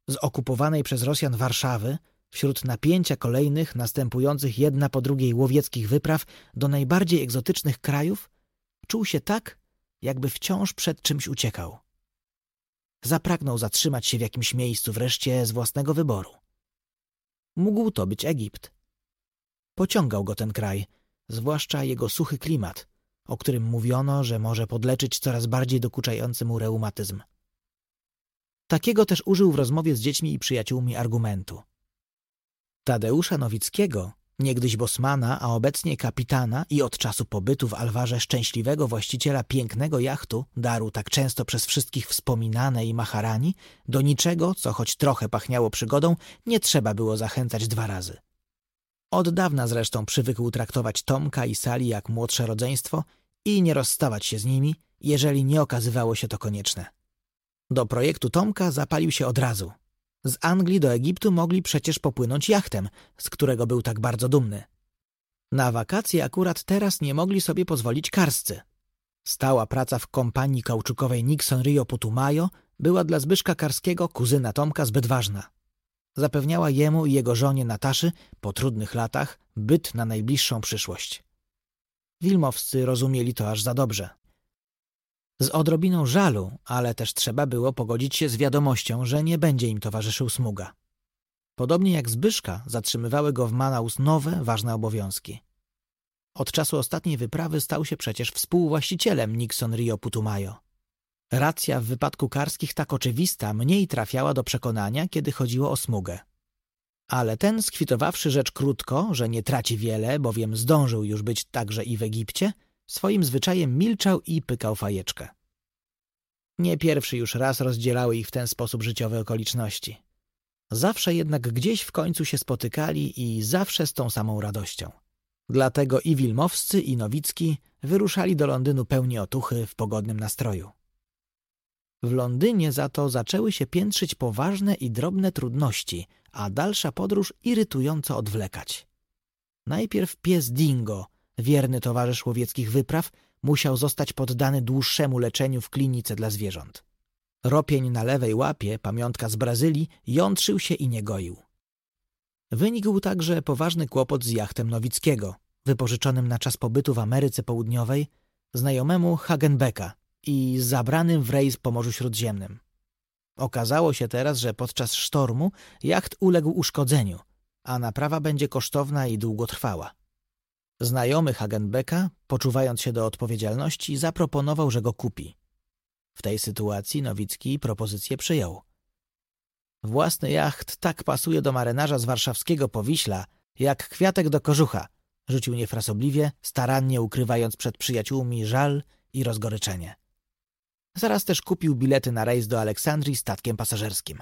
Z okupowanej przez Rosjan Warszawy, wśród napięcia kolejnych, następujących jedna po drugiej łowieckich wypraw do najbardziej egzotycznych krajów, czuł się tak, jakby wciąż przed czymś uciekał. Zapragnął zatrzymać się w jakimś miejscu wreszcie z własnego wyboru. Mógł to być Egipt. Pociągał go ten kraj, zwłaszcza jego suchy klimat, o którym mówiono, że może podleczyć coraz bardziej dokuczający mu reumatyzm. Takiego też użył w rozmowie z dziećmi i przyjaciółmi argumentu. Tadeusza Nowickiego, niegdyś bosmana, a obecnie kapitana i od czasu pobytu w Alwarze szczęśliwego właściciela pięknego jachtu, daru tak często przez wszystkich wspominanej Maharani, do niczego, co choć trochę pachniało przygodą, nie trzeba było zachęcać dwa razy. Od dawna zresztą przywykł traktować Tomka i Sali jak młodsze rodzeństwo i nie rozstawać się z nimi, jeżeli nie okazywało się to konieczne. Do projektu Tomka zapalił się od razu. Z Anglii do Egiptu mogli przecież popłynąć jachtem, z którego był tak bardzo dumny. Na wakacje akurat teraz nie mogli sobie pozwolić karscy. Stała praca w kompanii kauczukowej Nixon Rio Putumayo była dla Zbyszka Karskiego, kuzyna Tomka, zbyt ważna. Zapewniała jemu i jego żonie Nataszy po trudnych latach byt na najbliższą przyszłość. Wilmowscy rozumieli to aż za dobrze. Z odrobiną żalu, ale też trzeba było pogodzić się z wiadomością, że nie będzie im towarzyszył Smuga. Podobnie jak Zbyszka, zatrzymywały go w Manaus nowe, ważne obowiązki. Od czasu ostatniej wyprawy stał się przecież współwłaścicielem Nixon Rio Putumayo. Racja w wypadku Karskich tak oczywista mniej trafiała do przekonania, kiedy chodziło o Smugę. Ale ten, skwitowawszy rzecz krótko, że nie traci wiele, bowiem zdążył już być także i w Egipcie, swoim zwyczajem milczał i pykał fajeczkę. Nie pierwszy już raz rozdzielały ich w ten sposób życiowe okoliczności. Zawsze jednak gdzieś w końcu się spotykali i zawsze z tą samą radością. Dlatego i Wilmowscy, i Nowicki wyruszali do Londynu pełni otuchy, w pogodnym nastroju. W Londynie za to zaczęły się piętrzyć poważne i drobne trudności, a dalsza podróż irytująco odwlekać. Najpierw pies Dingo, wierny towarzysz łowieckich wypraw, musiał zostać poddany dłuższemu leczeniu w klinice dla zwierząt. Ropień na lewej łapie, pamiątka z Brazylii, jątrzył się i nie goił. Wynikł także poważny kłopot z jachtem Nowickiego, wypożyczonym na czas pobytu w Ameryce Południowej, znajomemu Hagenbecka i zabranym w rejs po Morzu Śródziemnym. Okazało się teraz, że podczas sztormu jacht uległ uszkodzeniu, a naprawa będzie kosztowna i długotrwała. Znajomy Hagenbecka, poczuwając się do odpowiedzialności, zaproponował, że go kupi. W tej sytuacji Nowicki propozycję przyjął. Własny jacht tak pasuje do marynarza z warszawskiego Powiśla, jak kwiatek do kożucha, rzucił niefrasobliwie, starannie ukrywając przed przyjaciółmi żal i rozgoryczenie. Zaraz też kupił bilety na rejs do Aleksandrii statkiem pasażerskim.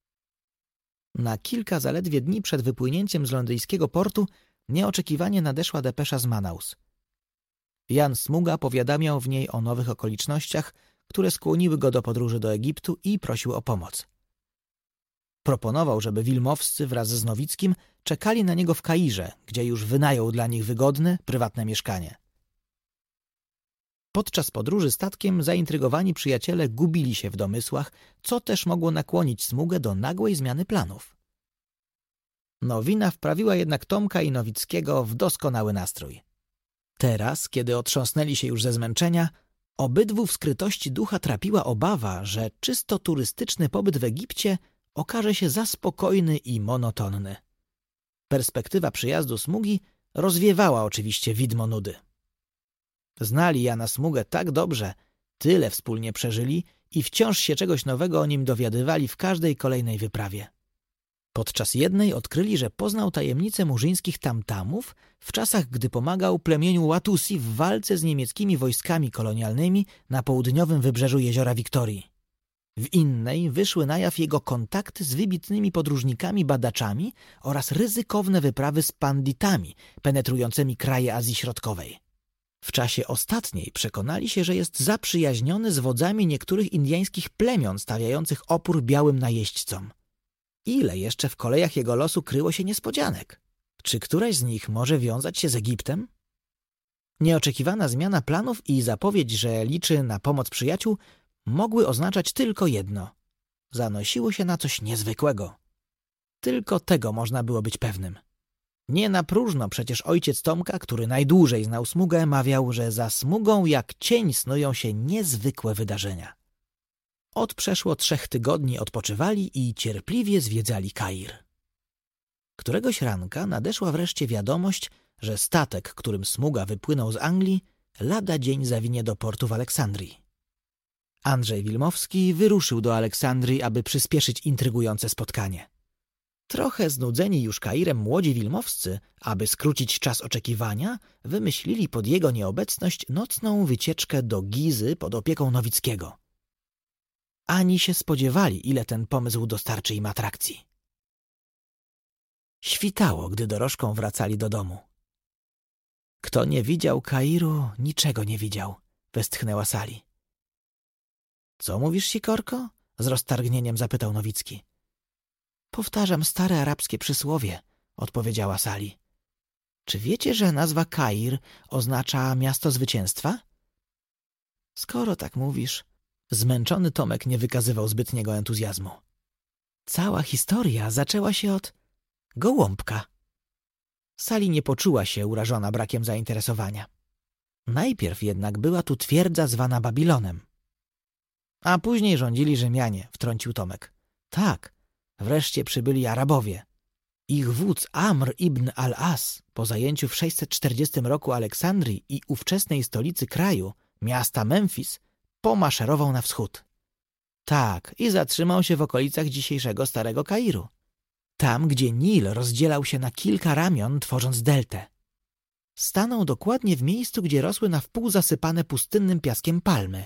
Na kilka zaledwie dni przed wypłynięciem z londyńskiego portu nieoczekiwanie nadeszła depesza z Manaus. Jan Smuga powiadamiał w niej o nowych okolicznościach, które skłoniły go do podróży do Egiptu i prosił o pomoc. Proponował, żeby Wilmowscy wraz z Nowickim czekali na niego w Kairze, gdzie już wynajął dla nich wygodne, prywatne mieszkanie. Podczas podróży statkiem zaintrygowani przyjaciele gubili się w domysłach, co też mogło nakłonić Smugę do nagłej zmiany planów. Nowina wprawiła jednak Tomka i Nowickiego w doskonały nastrój. Teraz, kiedy otrząsnęli się już ze zmęczenia, obydwu w skrytości ducha trapiła obawa, że czysto turystyczny pobyt w Egipcie okaże się za spokojny i monotonny. Perspektywa przyjazdu Smugi rozwiewała oczywiście widmo nudy. Znali Jana Smugę tak dobrze, tyle wspólnie przeżyli i wciąż się czegoś nowego o nim dowiadywali w każdej kolejnej wyprawie. Podczas jednej odkryli, że poznał tajemnicę murzyńskich tamtamów w czasach, gdy pomagał plemieniu Watusi w walce z niemieckimi wojskami kolonialnymi na południowym wybrzeżu jeziora Wiktorii. W innej wyszły na jaw jego kontakty z wybitnymi podróżnikami, badaczami oraz ryzykowne wyprawy z panditami penetrującymi kraje Azji Środkowej. W czasie ostatniej przekonali się, że jest zaprzyjaźniony z wodzami niektórych indyjskich plemion stawiających opór białym najeźdźcom. Ile jeszcze w kolejach jego losu kryło się niespodzianek? Czy któraś z nich może wiązać się z Egiptem? Nieoczekiwana zmiana planów i zapowiedź, że liczy na pomoc przyjaciół, mogły oznaczać tylko jedno. zanosiło się na coś niezwykłego. Tylko tego można było być pewnym. Nie na próżno przecież ojciec Tomka, który najdłużej znał Smugę, mawiał, że za Smugą jak cień snują się niezwykłe wydarzenia. Od przeszło trzech tygodni odpoczywali i cierpliwie zwiedzali Kair. Któregoś ranka nadeszła wreszcie wiadomość, że statek, którym Smuga wypłynął z Anglii, lada dzień zawinie do portu w Aleksandrii. Andrzej Wilmowski wyruszył do Aleksandrii, aby przyspieszyć intrygujące spotkanie. Trochę znudzeni już Kairem młodzi wilmowscy, aby skrócić czas oczekiwania, wymyślili pod jego nieobecność nocną wycieczkę do Gizy pod opieką Nowickiego. Ani się spodziewali, ile ten pomysł dostarczy im atrakcji. Świtało, gdy dorożką wracali do domu. Kto nie widział Kairu, niczego nie widział, westchnęła Sali. Co mówisz, Sikorko? Z roztargnieniem zapytał Nowicki. Powtarzam stare arabskie przysłowie, odpowiedziała Sali. Czy wiecie, że nazwa Kair oznacza miasto zwycięstwa? Skoro tak mówisz, zmęczony Tomek nie wykazywał zbytniego entuzjazmu. Cała historia zaczęła się od gołąbka. Sali nie poczuła się urażona brakiem zainteresowania. Najpierw jednak była tu twierdza zwana Babilonem. A później rządzili Rzymianie, wtrącił Tomek. Tak, wreszcie przybyli Arabowie. Ich wódz Amr ibn al-As po zajęciu w sześćset czterdziestym roku Aleksandrii i ówczesnej stolicy kraju, miasta Memfis, pomaszerował na wschód. Tak, i zatrzymał się w okolicach dzisiejszego Starego Kairu. Tam, gdzie Nil rozdzielał się na kilka ramion, tworząc deltę. Stanął dokładnie w miejscu, gdzie rosły na wpół zasypane pustynnym piaskiem palmy.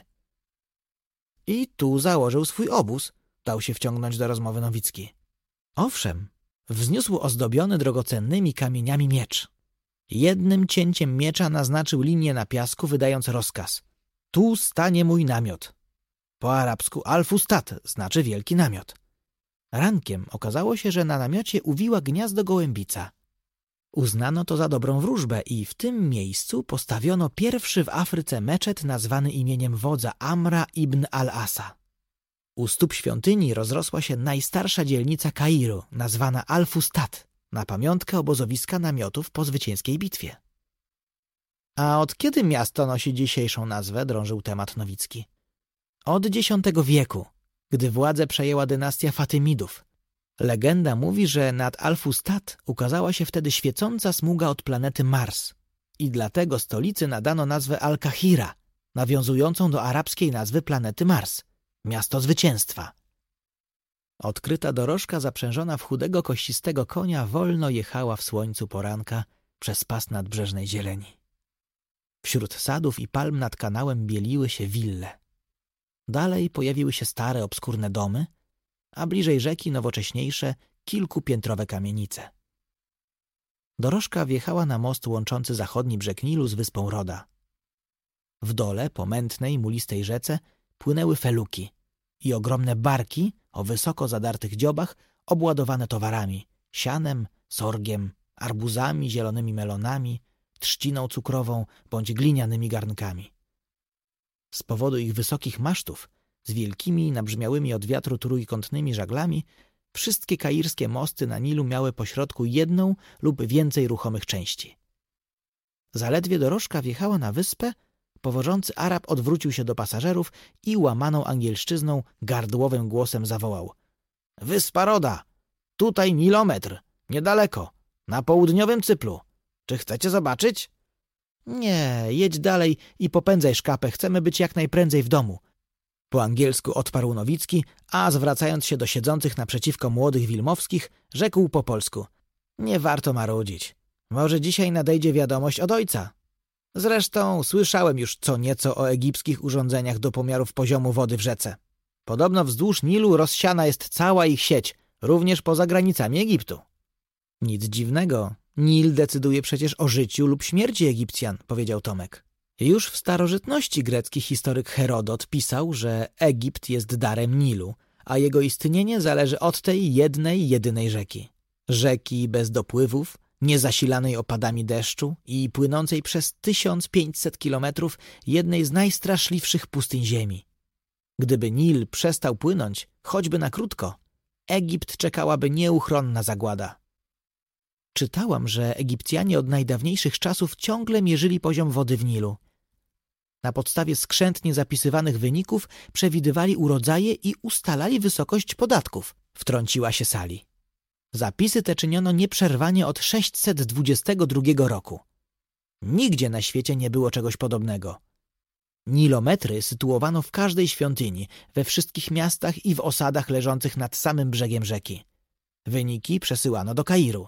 I tu założył swój obóz, dał się wciągnąć do rozmowy Nowicki. Owszem, wzniósł ozdobiony drogocennymi kamieniami miecz. Jednym cięciem miecza naznaczył linię na piasku, wydając rozkaz. Tu stanie mój namiot. Po arabsku al-Fustat znaczy wielki namiot. Rankiem okazało się, że na namiocie uwiła gniazdo gołębica. Uznano to za dobrą wróżbę i w tym miejscu postawiono pierwszy w Afryce meczet nazwany imieniem wodza Amra ibn al-Asa. U stóp świątyni rozrosła się najstarsza dzielnica Kairu, nazwana al-Fustat, na pamiątkę obozowiska namiotów po zwycięskiej bitwie. A od kiedy miasto nosi dzisiejszą nazwę, drążył temat Nowicki. Od dziesiątego wieku, gdy władzę przejęła dynastia Fatymidów. Legenda mówi, że nad Al-Fustat ukazała się wtedy świecąca smuga od planety Mars i dlatego stolicy nadano nazwę Al-Kahira, nawiązującą do arabskiej nazwy planety Mars, miasto zwycięstwa. Odkryta dorożka zaprzężona w chudego, kościstego konia wolno jechała w słońcu poranka przez pas nadbrzeżnej zieleni. Wśród sadów i palm nad kanałem bieliły się wille. Dalej pojawiły się stare, obskurne domy, a bliżej rzeki nowocześniejsze, kilkupiętrowe kamienice. Dorożka wjechała na most łączący zachodni brzeg Nilu z wyspą Roda. W dole, po mętnej, mulistej rzece, płynęły feluki i ogromne barki o wysoko zadartych dziobach obładowane towarami, sianem, sorgiem, arbuzami, zielonymi melonami, trzciną cukrową bądź glinianymi garnkami. Z powodu ich wysokich masztów, z wielkimi, nabrzmiałymi od wiatru trójkątnymi żaglami, wszystkie kairskie mosty na Nilu miały pośrodku jedną lub więcej ruchomych części. Zaledwie dorożka wjechała na wyspę, powożący Arab odwrócił się do pasażerów i łamaną angielszczyzną gardłowym głosem zawołał. Wyspa Roda! Tutaj Nilometr! Niedaleko! Na południowym Cyplu! Czy chcecie zobaczyć? Nie, jedź dalej i popędzaj szkapę, chcemy być jak najprędzej w domu. Po angielsku odparł Nowicki, a zwracając się do siedzących naprzeciwko młodych Wilmowskich, rzekł po polsku. Nie warto marudzić. Może dzisiaj nadejdzie wiadomość od ojca. Zresztą słyszałem już co nieco o egipskich urządzeniach do pomiarów poziomu wody w rzece. Podobno wzdłuż Nilu rozsiana jest cała ich sieć, również poza granicami Egiptu. Nic dziwnego. Nil decyduje przecież o życiu lub śmierci Egipcjan, powiedział Tomek. Już w starożytności grecki historyk Herodot pisał, że Egipt jest darem Nilu, a jego istnienie zależy od tej jednej, jedynej rzeki. Rzeki bez dopływów, niezasilanej opadami deszczu i płynącej przez tysiąc pięćset kilometrów jednej z najstraszliwszych pustyń ziemi. Gdyby Nil przestał płynąć, choćby na krótko, Egipt czekałaby nieuchronna zagłada. Czytałam, że Egipcjanie od najdawniejszych czasów ciągle mierzyli poziom wody w Nilu. Na podstawie skrzętnie zapisywanych wyników przewidywali urodzaje i ustalali wysokość podatków, wtrąciła się Sali. Zapisy te czyniono nieprzerwanie od sześćset dwudziestego drugiego roku. Nigdzie na świecie nie było czegoś podobnego. Nilometry sytuowano w każdej świątyni, we wszystkich miastach i w osadach leżących nad samym brzegiem rzeki. Wyniki przesyłano do Kairu.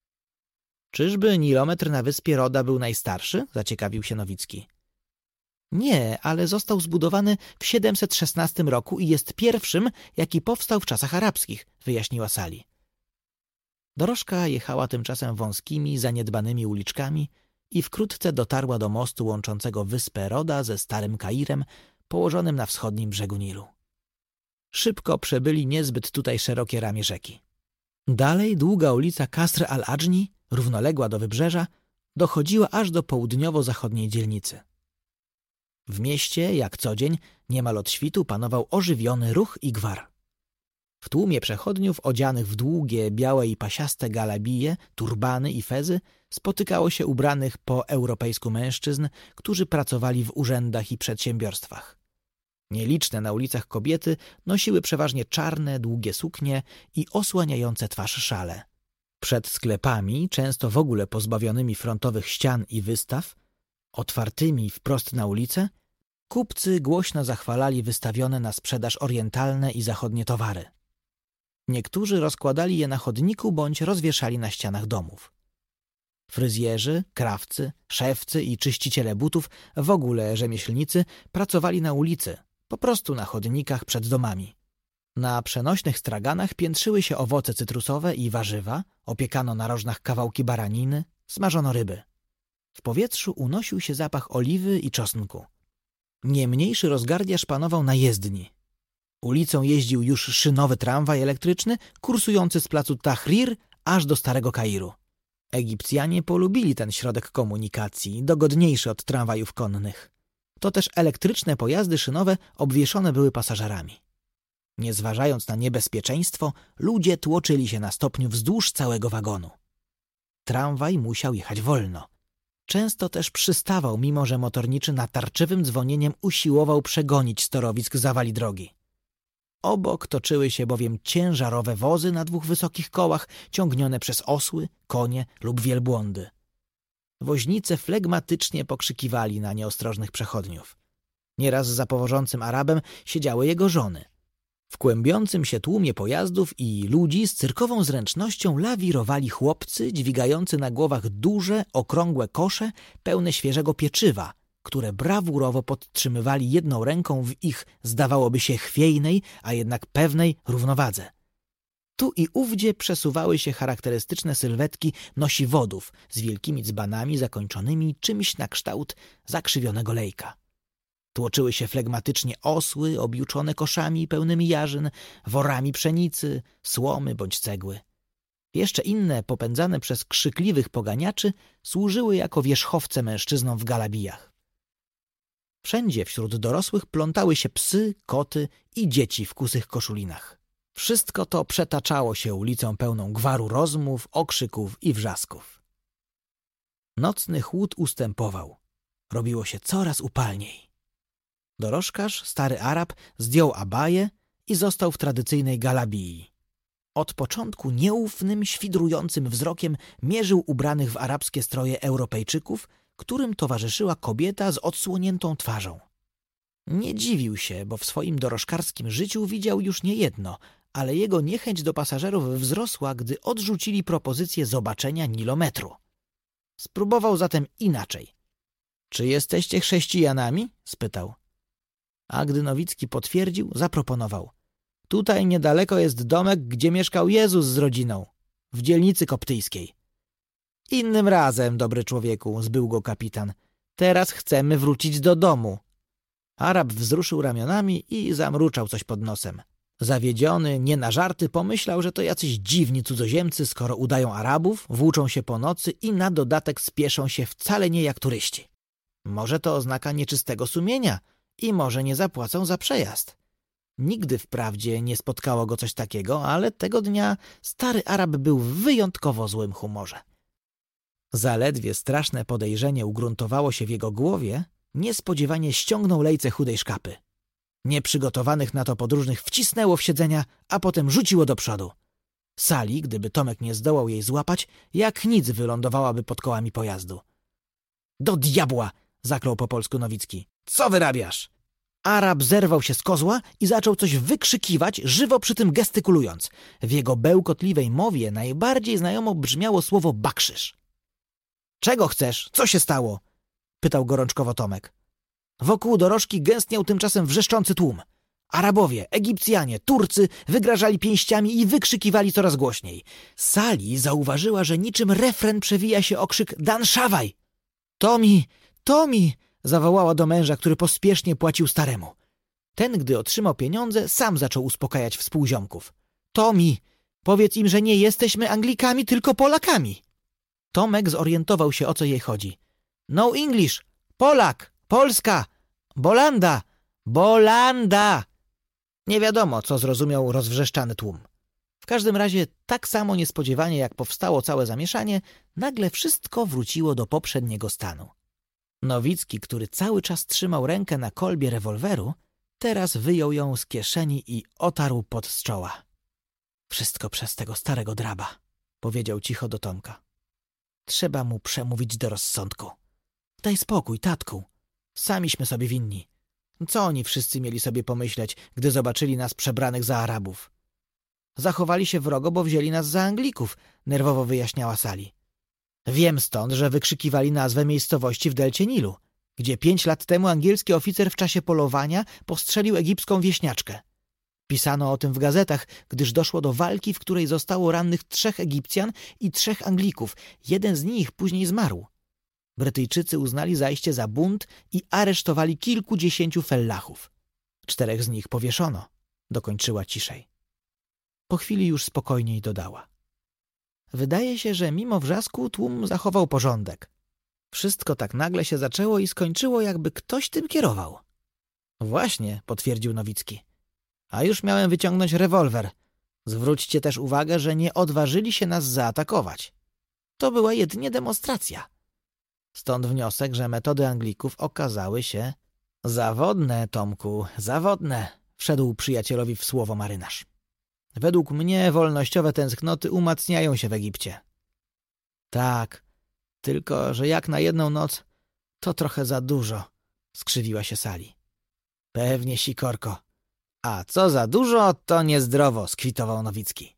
Czyżby nilometr na wyspie Roda był najstarszy? Zaciekawił się Nowicki. Nie, ale został zbudowany w siedemset szesnastym roku i jest pierwszym, jaki powstał w czasach arabskich, wyjaśniła Sali. Dorożka jechała tymczasem wąskimi, zaniedbanymi uliczkami i wkrótce dotarła do mostu łączącego wyspę Roda ze Starym Kairem, położonym na wschodnim brzegu Nilu. Szybko przebyli niezbyt tutaj szerokie ramię rzeki. Dalej długa ulica Kasr al-Adżni, równoległa do wybrzeża, dochodziła aż do południowo-zachodniej dzielnicy. W mieście, jak co dzień, niemal od świtu panował ożywiony ruch i gwar. W tłumie przechodniów odzianych w długie, białe i pasiaste galabije, turbany i fezy spotykało się ubranych po europejsku mężczyzn, którzy pracowali w urzędach i przedsiębiorstwach. Nieliczne na ulicach kobiety nosiły przeważnie czarne, długie suknie i osłaniające twarz szale. Przed sklepami, często w ogóle pozbawionymi frontowych ścian i wystaw, otwartymi wprost na ulicę, kupcy głośno zachwalali wystawione na sprzedaż orientalne i zachodnie towary. Niektórzy rozkładali je na chodniku bądź rozwieszali na ścianach domów. Fryzjerzy, krawcy, szewcy i czyściciele butów, w ogóle rzemieślnicy, pracowali na ulicy, po prostu na chodnikach przed domami. Na przenośnych straganach piętrzyły się owoce cytrusowe i warzywa, opiekano na rożnach kawałki baraniny, smażono ryby. W powietrzu unosił się zapach oliwy i czosnku. Nie mniejszy rozgardiaż panował na jezdni. Ulicą jeździł już szynowy tramwaj elektryczny, kursujący z placu Tahrir aż do Starego Kairu. Egipcjanie polubili ten środek komunikacji, dogodniejszy od tramwajów konnych. To też elektryczne pojazdy szynowe obwieszone były pasażerami. Nie zważając na niebezpieczeństwo, ludzie tłoczyli się na stopniu wzdłuż całego wagonu. Tramwaj musiał jechać wolno. Często też przystawał, mimo że motorniczy natarczywym dzwonieniem usiłował przegonić z torowisk zawali drogi. Obok toczyły się bowiem ciężarowe wozy na dwóch wysokich kołach, ciągnione przez osły, konie lub wielbłądy. Woźnice flegmatycznie pokrzykiwali na nieostrożnych przechodniów. Nieraz za powożącym Arabem siedziały jego żony. W kłębiącym się tłumie pojazdów i ludzi z cyrkową zręcznością lawirowali chłopcy dźwigający na głowach duże, okrągłe kosze pełne świeżego pieczywa, które brawurowo podtrzymywali jedną ręką w ich, zdawałoby się, chwiejnej, a jednak pewnej równowadze. Tu i ówdzie przesuwały się charakterystyczne sylwetki nosiwodów z wielkimi dzbanami zakończonymi czymś na kształt zakrzywionego lejka. Tłoczyły się flegmatycznie osły objuczone koszami pełnymi jarzyn, worami pszenicy, słomy bądź cegły. Jeszcze inne, popędzane przez krzykliwych poganiaczy, służyły jako wierzchowce mężczyznom w galabijach. Wszędzie wśród dorosłych plątały się psy, koty i dzieci w kusych koszulinach. Wszystko to przetaczało się ulicą pełną gwaru rozmów, okrzyków i wrzasków. Nocny chłód ustępował. Robiło się coraz upalniej. Dorożkarz, stary Arab, zdjął abaję i został w tradycyjnej galabii. Od początku nieufnym, świdrującym wzrokiem mierzył ubranych w arabskie stroje Europejczyków, którym towarzyszyła kobieta z odsłoniętą twarzą. Nie dziwił się, bo w swoim dorożkarskim życiu widział już niejedno, ale jego niechęć do pasażerów wzrosła, gdy odrzucili propozycję zobaczenia nilometru. Spróbował zatem inaczej. — Czy jesteście chrześcijanami? — spytał. A gdy Nowicki potwierdził, zaproponował. — Tutaj niedaleko jest domek, gdzie mieszkał Jezus z rodziną, w dzielnicy koptyjskiej. — Innym razem, dobry człowieku — zbył go kapitan. — Teraz chcemy wrócić do domu. Arab wzruszył ramionami i zamruczał coś pod nosem. Zawiedziony, nie na żarty, pomyślał, że to jacyś dziwni cudzoziemcy, skoro udają Arabów, włóczą się po nocy i na dodatek spieszą się wcale nie jak turyści. Może to oznaka nieczystego sumienia i może nie zapłacą za przejazd. Nigdy wprawdzie nie spotkało go coś takiego, ale tego dnia stary Arab był w wyjątkowo złym humorze. Zaledwie straszne podejrzenie ugruntowało się w jego głowie, niespodziewanie ściągnął lejce chudej szkapy. Nieprzygotowanych na to podróżnych wcisnęło w siedzenia, a potem rzuciło do przodu. Sali, gdyby Tomek nie zdołał jej złapać, jak nic wylądowałaby pod kołami pojazdu. — Do diabła! — zaklął po polsku Nowicki. — Co wyrabiasz? Arab zerwał się z kozła i zaczął coś wykrzykiwać, żywo przy tym gestykulując. W jego bełkotliwej mowie najbardziej znajomo brzmiało słowo bakszysz. — Czego chcesz? Co się stało? — pytał gorączkowo Tomek. Wokół dorożki gęstniał tymczasem wrzeszczący tłum. Arabowie, Egipcjanie, Turcy wygrażali pięściami i wykrzykiwali coraz głośniej. Sali zauważyła, że niczym refren przewija się okrzyk Dan szawaj! Tomi! Tomi! Zawołała do męża, który pospiesznie płacił staremu. Ten, gdy otrzymał pieniądze, sam zaczął uspokajać współziomków. Tomi! Powiedz im, że nie jesteśmy Anglikami, tylko Polakami! Tomek zorientował się, o co jej chodzi. No English! Polak! Polska! Bolanda! Bolanda! Nie wiadomo, co zrozumiał rozwrzeszczany tłum. W każdym razie, tak samo niespodziewanie jak powstało całe zamieszanie, nagle wszystko wróciło do poprzedniego stanu. Nowicki, który cały czas trzymał rękę na kolbie rewolweru, teraz wyjął ją z kieszeni i otarł pot z czoła. Wszystko przez tego starego draba, powiedział cicho do Tomka. Trzeba mu przemówić do rozsądku. Daj spokój, tatku. Samiśmy sobie winni. Co oni wszyscy mieli sobie pomyśleć, gdy zobaczyli nas przebranych za Arabów? Zachowali się wrogo, bo wzięli nas za Anglików, nerwowo wyjaśniała Sali. Wiem stąd, że wykrzykiwali nazwę miejscowości w delcie Nilu, gdzie pięć lat temu angielski oficer w czasie polowania postrzelił egipską wieśniaczkę. Pisano o tym w gazetach, gdyż doszło do walki, w której zostało rannych trzech Egipcjan i trzech Anglików. Jeden z nich później zmarł. Brytyjczycy uznali zajście za bunt i aresztowali kilkudziesięciu fellachów. Czterech z nich powieszono, dokończyła ciszej. Po chwili już spokojniej dodała. Wydaje się, że mimo wrzasku tłum zachował porządek. Wszystko tak nagle się zaczęło i skończyło, jakby ktoś tym kierował. Właśnie, potwierdził Nowicki. A już miałem wyciągnąć rewolwer. Zwróćcie też uwagę, że nie odważyli się nas zaatakować. To była jedynie demonstracja. Stąd wniosek, że metody Anglików okazały się zawodne, Tomku, zawodne, wszedł przyjacielowi w słowo marynarz. Według mnie wolnościowe tęsknoty umacniają się w Egipcie. Tak, tylko że jak na jedną noc, to trochę za dużo, skrzywiła się Sali. Pewnie, sikorko. A co za dużo, to niezdrowo, skwitował Nowicki.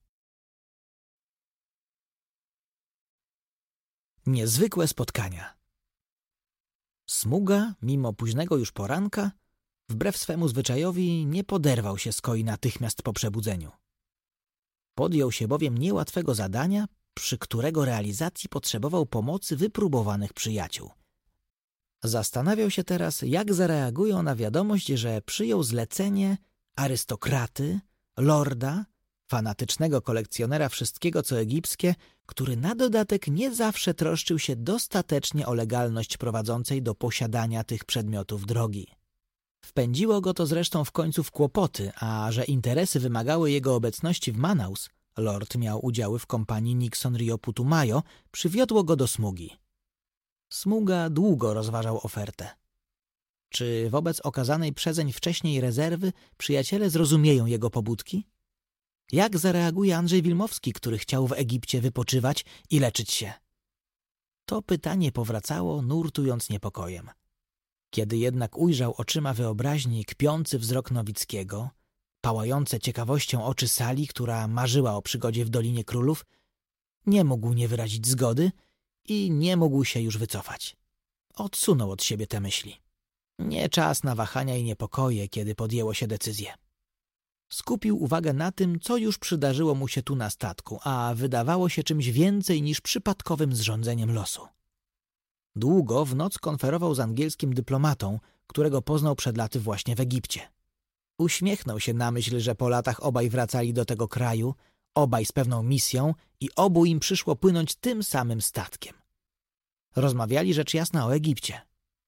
Niezwykłe spotkania. Smuga, mimo późnego już poranka, wbrew swemu zwyczajowi nie poderwał się z koi natychmiast po przebudzeniu. Podjął się bowiem niełatwego zadania, przy którego realizacji potrzebował pomocy wypróbowanych przyjaciół. Zastanawiał się teraz, jak zareagują na wiadomość, że przyjął zlecenie arystokraty, lorda, fanatycznego kolekcjonera wszystkiego co egipskie, który na dodatek nie zawsze troszczył się dostatecznie o legalność prowadzącej do posiadania tych przedmiotów drogi. Wpędziło go to zresztą w końcu w kłopoty, a że interesy wymagały jego obecności w Manaus, lord miał udziały w kompanii Nixon Rio Putumayo, przywiodło go do Smugi. Smuga długo rozważał ofertę. Czy wobec okazanej przezeń wcześniej rezerwy przyjaciele zrozumieją jego pobudki? Jak zareaguje Andrzej Wilmowski, który chciał w Egipcie wypoczywać i leczyć się? To pytanie powracało, nurtując niepokojem. Kiedy jednak ujrzał oczyma wyobraźni kpiący wzrok Nowickiego, pałające ciekawością oczy Sali, która marzyła o przygodzie w Dolinie Królów, nie mógł nie wyrazić zgody i nie mógł się już wycofać. Odsunął od siebie te myśli. Nie czas na wahania i niepokoje, kiedy podjęło się decyzję. Skupił uwagę na tym, co już przydarzyło mu się tu na statku, a wydawało się czymś więcej niż przypadkowym zrządzeniem losu. Długo w noc konferował z angielskim dyplomatą, którego poznał przed laty właśnie w Egipcie. Uśmiechnął się na myśl, że po latach obaj wracali do tego kraju, obaj z pewną misją i obu im przyszło płynąć tym samym statkiem. Rozmawiali rzecz jasna o Egipcie.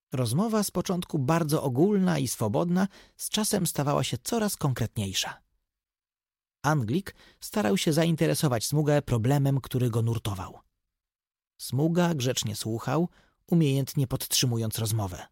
Rozmowa z początku bardzo ogólna i swobodna, z czasem stawała się coraz konkretniejsza. Anglik starał się zainteresować Smugę problemem, który go nurtował. Smuga grzecznie słuchał, umiejętnie podtrzymując rozmowę.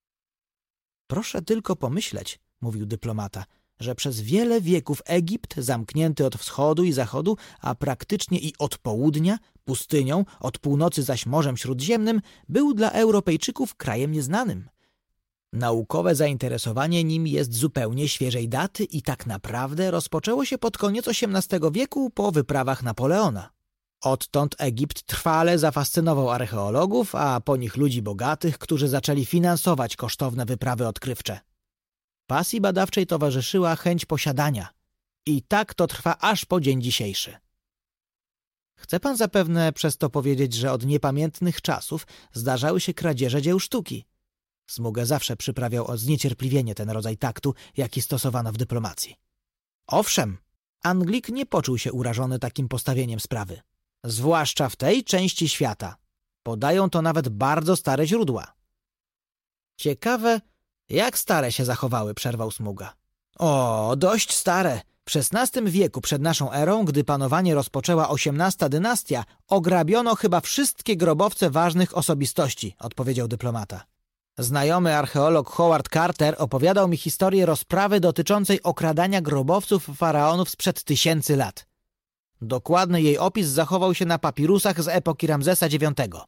Proszę tylko pomyśleć, mówił dyplomata, że przez wiele wieków Egipt, zamknięty od wschodu i zachodu, a praktycznie i od południa, pustynią, od północy zaś Morzem Śródziemnym, był dla Europejczyków krajem nieznanym. Naukowe zainteresowanie nim jest zupełnie świeżej daty i tak naprawdę rozpoczęło się pod koniec osiemnastego wieku po wyprawach Napoleona. Odtąd Egipt trwale zafascynował archeologów, a po nich ludzi bogatych, którzy zaczęli finansować kosztowne wyprawy odkrywcze. Pasji badawczej towarzyszyła chęć posiadania i tak to trwa aż po dzień dzisiejszy. Chce pan zapewne przez to powiedzieć, że od niepamiętnych czasów zdarzały się kradzieże dzieł sztuki. Smugę zawsze przyprawiał o zniecierpliwienie ten rodzaj taktu, jaki stosowano w dyplomacji. Owszem, Anglik nie poczuł się urażony takim postawieniem sprawy. Zwłaszcza w tej części świata. Podają to nawet bardzo stare źródła. Ciekawe, jak stare się zachowały, przerwał Smuga. O, dość stare. W szesnastym wieku przed naszą erą, gdy panowanie rozpoczęła osiemnasta dynastia, ograbiono chyba wszystkie grobowce ważnych osobistości, odpowiedział dyplomata. Znajomy archeolog Howard Carter opowiadał mi historię rozprawy dotyczącej okradania grobowców faraonów sprzed tysięcy lat. Dokładny jej opis zachował się na papirusach z epoki Ramzesa dziewiątego.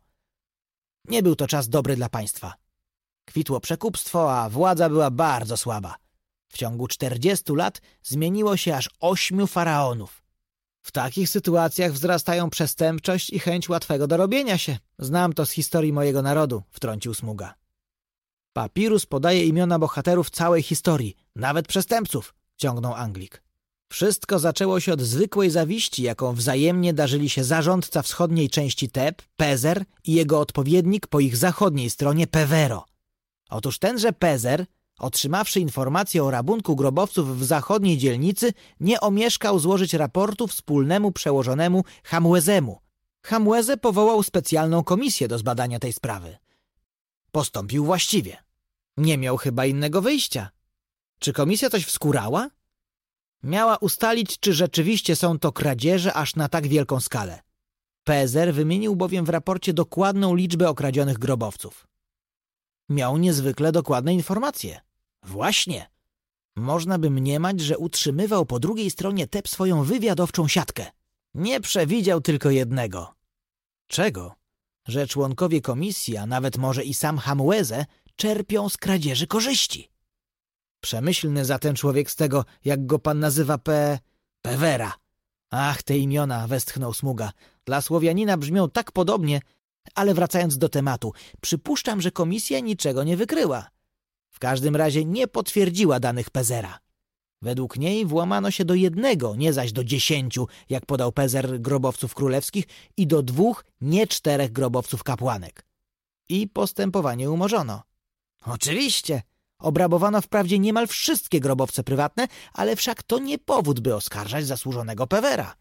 Nie był to czas dobry dla państwa. Kwitło przekupstwo, a władza była bardzo słaba. W ciągu czterdziestu lat zmieniło się aż ośmiu faraonów. W takich sytuacjach wzrastają przestępczość i chęć łatwego dorobienia się. Znam to z historii mojego narodu, wtrącił Smuga. Papirus podaje imiona bohaterów całej historii, nawet przestępców, ciągnął Anglik. Wszystko zaczęło się od zwykłej zawiści, jaką wzajemnie darzyli się zarządca wschodniej części Teb, Pezer i jego odpowiednik po ich zachodniej stronie Pewero. Otóż tenże Pezer, otrzymawszy informację o rabunku grobowców w zachodniej dzielnicy, nie omieszkał złożyć raportu wspólnemu przełożonemu Hamłezemu. Hamłeze powołał specjalną komisję do zbadania tej sprawy. Postąpił właściwie. Nie miał chyba innego wyjścia. Czy komisja coś wskórała? Miała ustalić, czy rzeczywiście są to kradzieże aż na tak wielką skalę. Pezer wymienił bowiem w raporcie dokładną liczbę okradzionych grobowców. Miał niezwykle dokładne informacje. Właśnie. Można by mniemać, że utrzymywał po drugiej stronie Teb swoją wywiadowczą siatkę. Nie przewidział tylko jednego. Czego? Że członkowie komisji, a nawet może i sam Hamłeze, czerpią z kradzieży korzyści. Przemyślny zatem człowiek z tego, jak go pan nazywa, P... Pewera. Ach, te imiona, westchnął Smuga. Dla Słowianina brzmią tak podobnie, ale wracając do tematu, przypuszczam, że komisja niczego nie wykryła. W każdym razie nie potwierdziła danych Pezera. Według niej włamano się do jednego, nie zaś do dziesięciu, jak podał Pezer, grobowców królewskich i do dwóch, nie czterech grobowców kapłanek. I postępowanie umorzono. Oczywiście, obrabowano wprawdzie niemal wszystkie grobowce prywatne, ale wszak to nie powód, by oskarżać zasłużonego Pewera.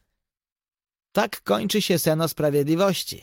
Tak kończy się seno sprawiedliwości.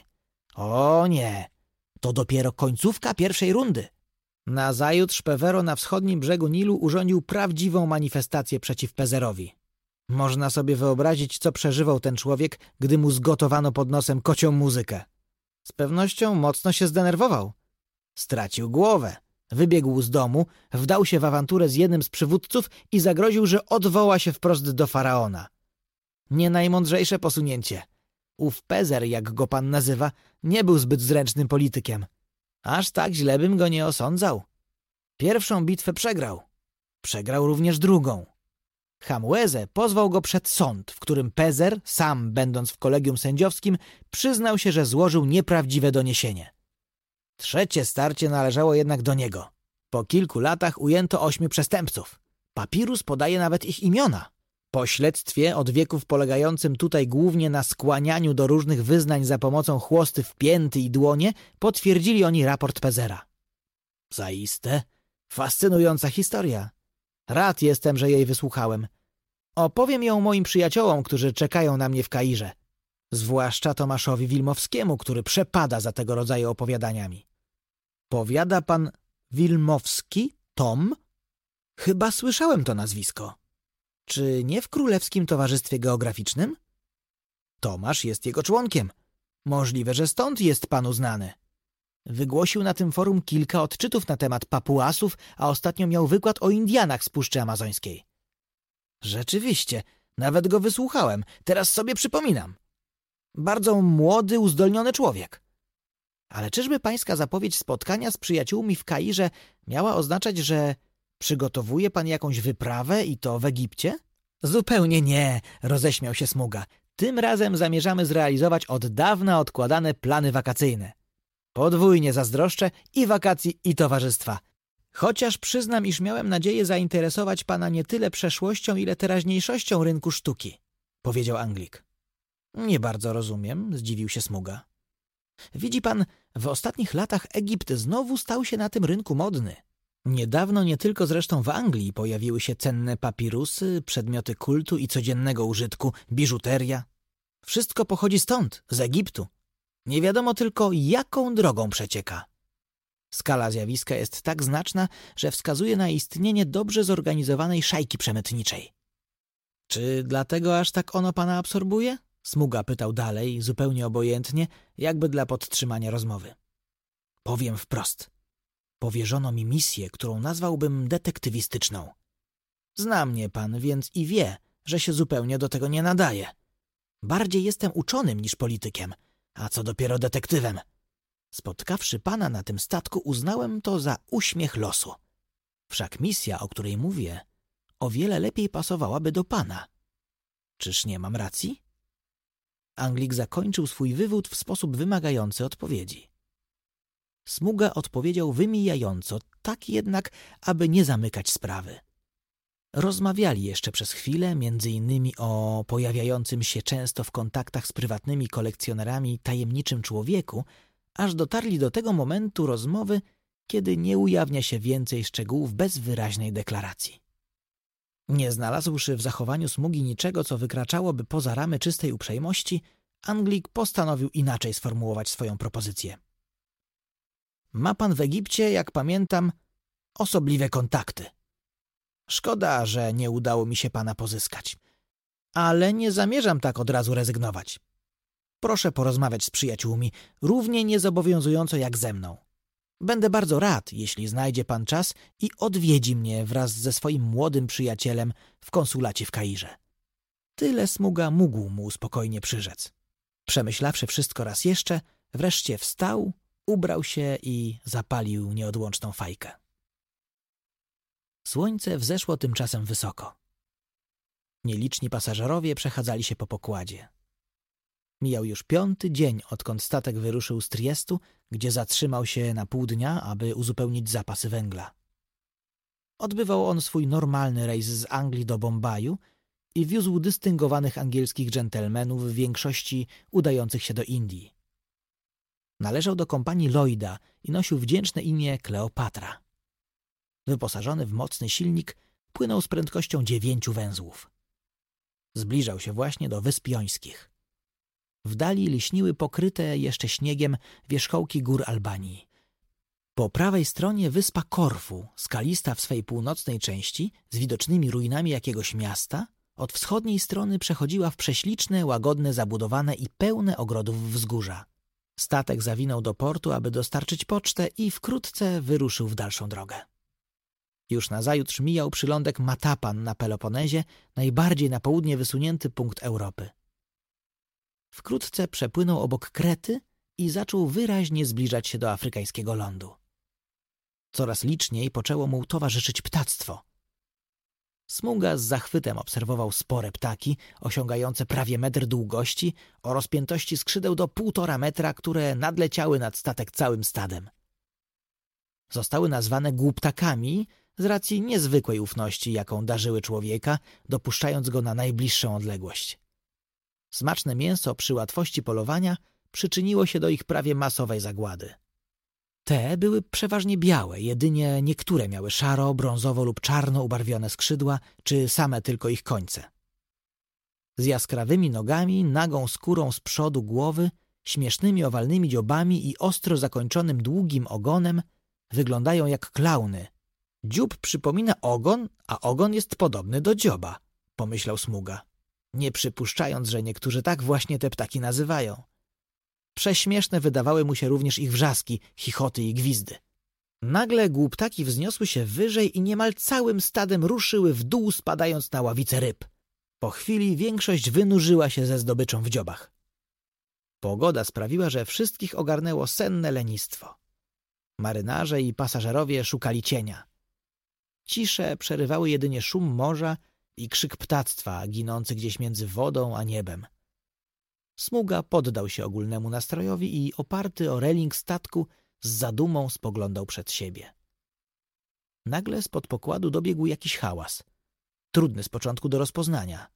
O nie, to dopiero końcówka pierwszej rundy. Nazajutrz Pewero na wschodnim brzegu Nilu urządził prawdziwą manifestację przeciw Pezerowi. Można sobie wyobrazić, co przeżywał ten człowiek, gdy mu zgotowano pod nosem kocią muzykę. Z pewnością mocno się zdenerwował. Stracił głowę. Wybiegł z domu, wdał się w awanturę z jednym z przywódców i zagroził, że odwoła się wprost do faraona. Nie najmądrzejsze posunięcie. Ów Pezer, jak go pan nazywa, nie był zbyt zręcznym politykiem. Aż tak źle bym go nie osądzał. Pierwszą bitwę przegrał. Przegrał również drugą. Hamłeze pozwał go przed sąd, w którym Pezer, sam będąc w kolegium sędziowskim, przyznał się, że złożył nieprawdziwe doniesienie. Trzecie starcie należało jednak do niego. Po kilku latach ujęto ośmiu przestępców. Papirus podaje nawet ich imiona. Po śledztwie od wieków polegającym tutaj głównie na skłanianiu do różnych wyznań za pomocą chłosty w pięty i dłonie, potwierdzili oni raport Pezera. Zaiste fascynująca historia. Rad jestem, że jej wysłuchałem. Opowiem ją moim przyjaciołom, którzy czekają na mnie w Kairze. Zwłaszcza Tomaszowi Wilmowskiemu, który przepada za tego rodzaju opowiadaniami. Powiada pan Wilmowski? Tom? Chyba słyszałem to nazwisko. Czy nie w Królewskim Towarzystwie Geograficznym? Tomasz jest jego członkiem. Możliwe, że stąd jest panu znany. Wygłosił na tym forum kilka odczytów na temat Papuasów, a ostatnio miał wykład o Indianach z Puszczy Amazońskiej. Rzeczywiście, nawet go wysłuchałem, teraz sobie przypominam. Bardzo młody, uzdolniony człowiek. Ale czyżby pańska zapowiedź spotkania z przyjaciółmi w Kairze miała oznaczać, że przygotowuje pan jakąś wyprawę i to w Egipcie? Zupełnie nie, roześmiał się Smuga. Tym razem zamierzamy zrealizować od dawna odkładane plany wakacyjne. Podwójnie zazdroszczę i wakacji, i towarzystwa. Chociaż przyznam, iż miałem nadzieję zainteresować pana nie tyle przeszłością, ile teraźniejszością rynku sztuki, powiedział Anglik. Nie bardzo rozumiem, zdziwił się Smuga. Widzi pan, w ostatnich latach Egipt znowu stał się na tym rynku modny. Niedawno nie tylko zresztą w Anglii pojawiły się cenne papirusy, przedmioty kultu i codziennego użytku, biżuteria. Wszystko pochodzi stąd, z Egiptu. Nie wiadomo tylko, jaką drogą przecieka. Skala zjawiska jest tak znaczna, że wskazuje na istnienie dobrze zorganizowanej szajki przemytniczej. Czy dlatego aż tak ono pana absorbuje? Smuga pytał dalej, zupełnie obojętnie, jakby dla podtrzymania rozmowy. Powiem wprost. Powierzono mi misję, którą nazwałbym detektywistyczną. Zna mnie pan, więc i wie, że się zupełnie do tego nie nadaje. Bardziej jestem uczonym niż politykiem, a co dopiero detektywem. Spotkawszy pana na tym statku, uznałem to za uśmiech losu. Wszak misja, o której mówię, o wiele lepiej pasowałaby do pana. Czyż nie mam racji? Anglik zakończył swój wywód w sposób wymagający odpowiedzi. Smuga odpowiedział wymijająco, tak jednak, aby nie zamykać sprawy. Rozmawiali jeszcze przez chwilę, między innymi o pojawiającym się często w kontaktach z prywatnymi kolekcjonerami tajemniczym człowieku, aż dotarli do tego momentu rozmowy, kiedy nie ujawnia się więcej szczegółów bez wyraźnej deklaracji. Nie znalazłszy w zachowaniu Smugi niczego, co wykraczałoby poza ramy czystej uprzejmości, Anglik postanowił inaczej sformułować swoją propozycję. Ma pan w Egipcie, jak pamiętam, osobliwe kontakty. Szkoda, że nie udało mi się pana pozyskać. Ale nie zamierzam tak od razu rezygnować. Proszę porozmawiać z przyjaciółmi, równie niezobowiązująco jak ze mną. Będę bardzo rad, jeśli znajdzie pan czas i odwiedzi mnie wraz ze swoim młodym przyjacielem w konsulacie w Kairze. Tyle Smuga mógł mu spokojnie przyrzec. Przemyślawszy wszystko raz jeszcze, wreszcie wstał, ubrał się i zapalił nieodłączną fajkę. Słońce wzeszło tymczasem wysoko. Nieliczni pasażerowie przechadzali się po pokładzie. Mijał już piąty dzień, odkąd statek wyruszył z Triestu, gdzie zatrzymał się na pół dnia, aby uzupełnić zapasy węgla. Odbywał on swój normalny rejs z Anglii do Bombaju i wiózł dystyngowanych angielskich dżentelmenów, w większości udających się do Indii. Należał do kompanii Lloyda i nosił wdzięczne imię Kleopatra. Wyposażony w mocny silnik, płynął z prędkością dziewięciu węzłów. Zbliżał się właśnie do Wysp Jońskich. W dali liśniły pokryte jeszcze śniegiem wierzchołki gór Albanii. Po prawej stronie wyspa Korfu, skalista w swej północnej części, z widocznymi ruinami jakiegoś miasta, od wschodniej strony przechodziła w prześliczne, łagodne, zabudowane i pełne ogrodów wzgórza. Statek zawinął do portu, aby dostarczyć pocztę i wkrótce wyruszył w dalszą drogę. Już nazajutrz mijał przylądek Matapan na Peloponezie, najbardziej na południe wysunięty punkt Europy. Wkrótce przepłynął obok Krety i zaczął wyraźnie zbliżać się do afrykańskiego lądu. Coraz liczniej poczęło mu towarzyszyć ptactwo. Smuga z zachwytem obserwował spore ptaki, osiągające prawie metr długości, o rozpiętości skrzydeł do półtora metra, które nadleciały nad statek całym stadem. Zostały nazwane głuptakami z racji niezwykłej ufności, jaką darzyły człowieka, dopuszczając go na najbliższą odległość. Smaczne mięso przy łatwości polowania przyczyniło się do ich prawie masowej zagłady. Te były przeważnie białe, jedynie niektóre miały szaro, brązowo lub czarno ubarwione skrzydła, czy same tylko ich końce. Z jaskrawymi nogami, nagą skórą z przodu głowy, śmiesznymi owalnymi dziobami i ostro zakończonym długim ogonem wyglądają jak klauny. Dziób przypomina ogon, a ogon jest podobny do dzioba, pomyślał Smuga, nie przypuszczając, że niektórzy tak właśnie te ptaki nazywają. Prześmieszne wydawały mu się również ich wrzaski, chichoty i gwizdy. Nagle głuptaki wzniosły się wyżej i niemal całym stadem ruszyły w dół, spadając na ławicę ryb. Po chwili większość wynurzyła się ze zdobyczą w dziobach. Pogoda sprawiła, że wszystkich ogarnęło senne lenistwo. Marynarze i pasażerowie szukali cienia. Ciszę przerywały jedynie szum morza i krzyk ptactwa ginący gdzieś między wodą a niebem. Smuga poddał się ogólnemu nastrojowi i oparty o reling statku z zadumą spoglądał przed siebie. Nagle spod pokładu dobiegł jakiś hałas, trudny z początku do rozpoznania.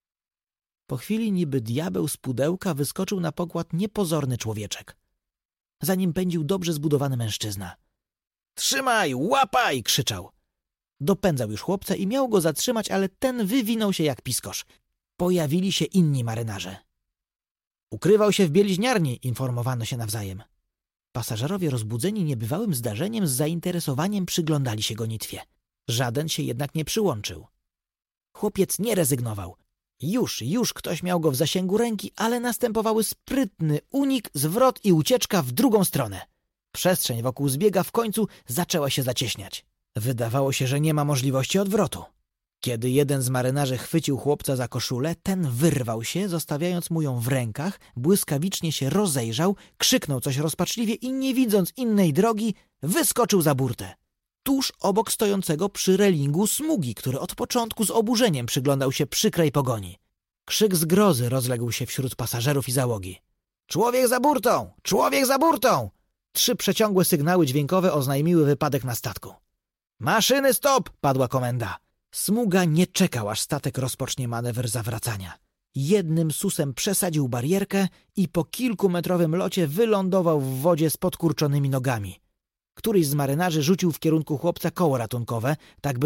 Po chwili niby diabeł z pudełka wyskoczył na pokład niepozorny człowieczek. Za nim pędził dobrze zbudowany mężczyzna. — Trzymaj, łapaj! — krzyczał. Dopędzał już chłopca i miał go zatrzymać, ale ten wywinął się jak piskosz. Pojawili się inni marynarze. Ukrywał się w bieliźniarni, informowano się nawzajem. Pasażerowie rozbudzeni niebywałym zdarzeniem z zainteresowaniem przyglądali się gonitwie. Żaden się jednak nie przyłączył. Chłopiec nie rezygnował. Już, już ktoś miał go w zasięgu ręki, ale następowały sprytny unik, zwrot i ucieczka w drugą stronę. Przestrzeń wokół zbiega w końcu zaczęła się zacieśniać. Wydawało się, że nie ma możliwości odwrotu. Kiedy jeden z marynarzy chwycił chłopca za koszulę, ten wyrwał się, zostawiając mu ją w rękach, błyskawicznie się rozejrzał, krzyknął coś rozpaczliwie i nie widząc innej drogi, wyskoczył za burtę. Tuż obok stojącego przy relingu Smugi, który od początku z oburzeniem przyglądał się przykrej pogoni. Krzyk zgrozy rozległ się wśród pasażerów i załogi. Człowiek za burtą! Człowiek za burtą! Trzy przeciągłe sygnały dźwiękowe oznajmiły wypadek na statku. Maszyny stop! Padła komenda. Smuga nie czekał, aż statek rozpocznie manewr zawracania. Jednym susem przesadził barierkę i po kilkumetrowym locie wylądował w wodzie z podkurczonymi nogami. Któryś z marynarzy rzucił w kierunku chłopca koło ratunkowe, tak by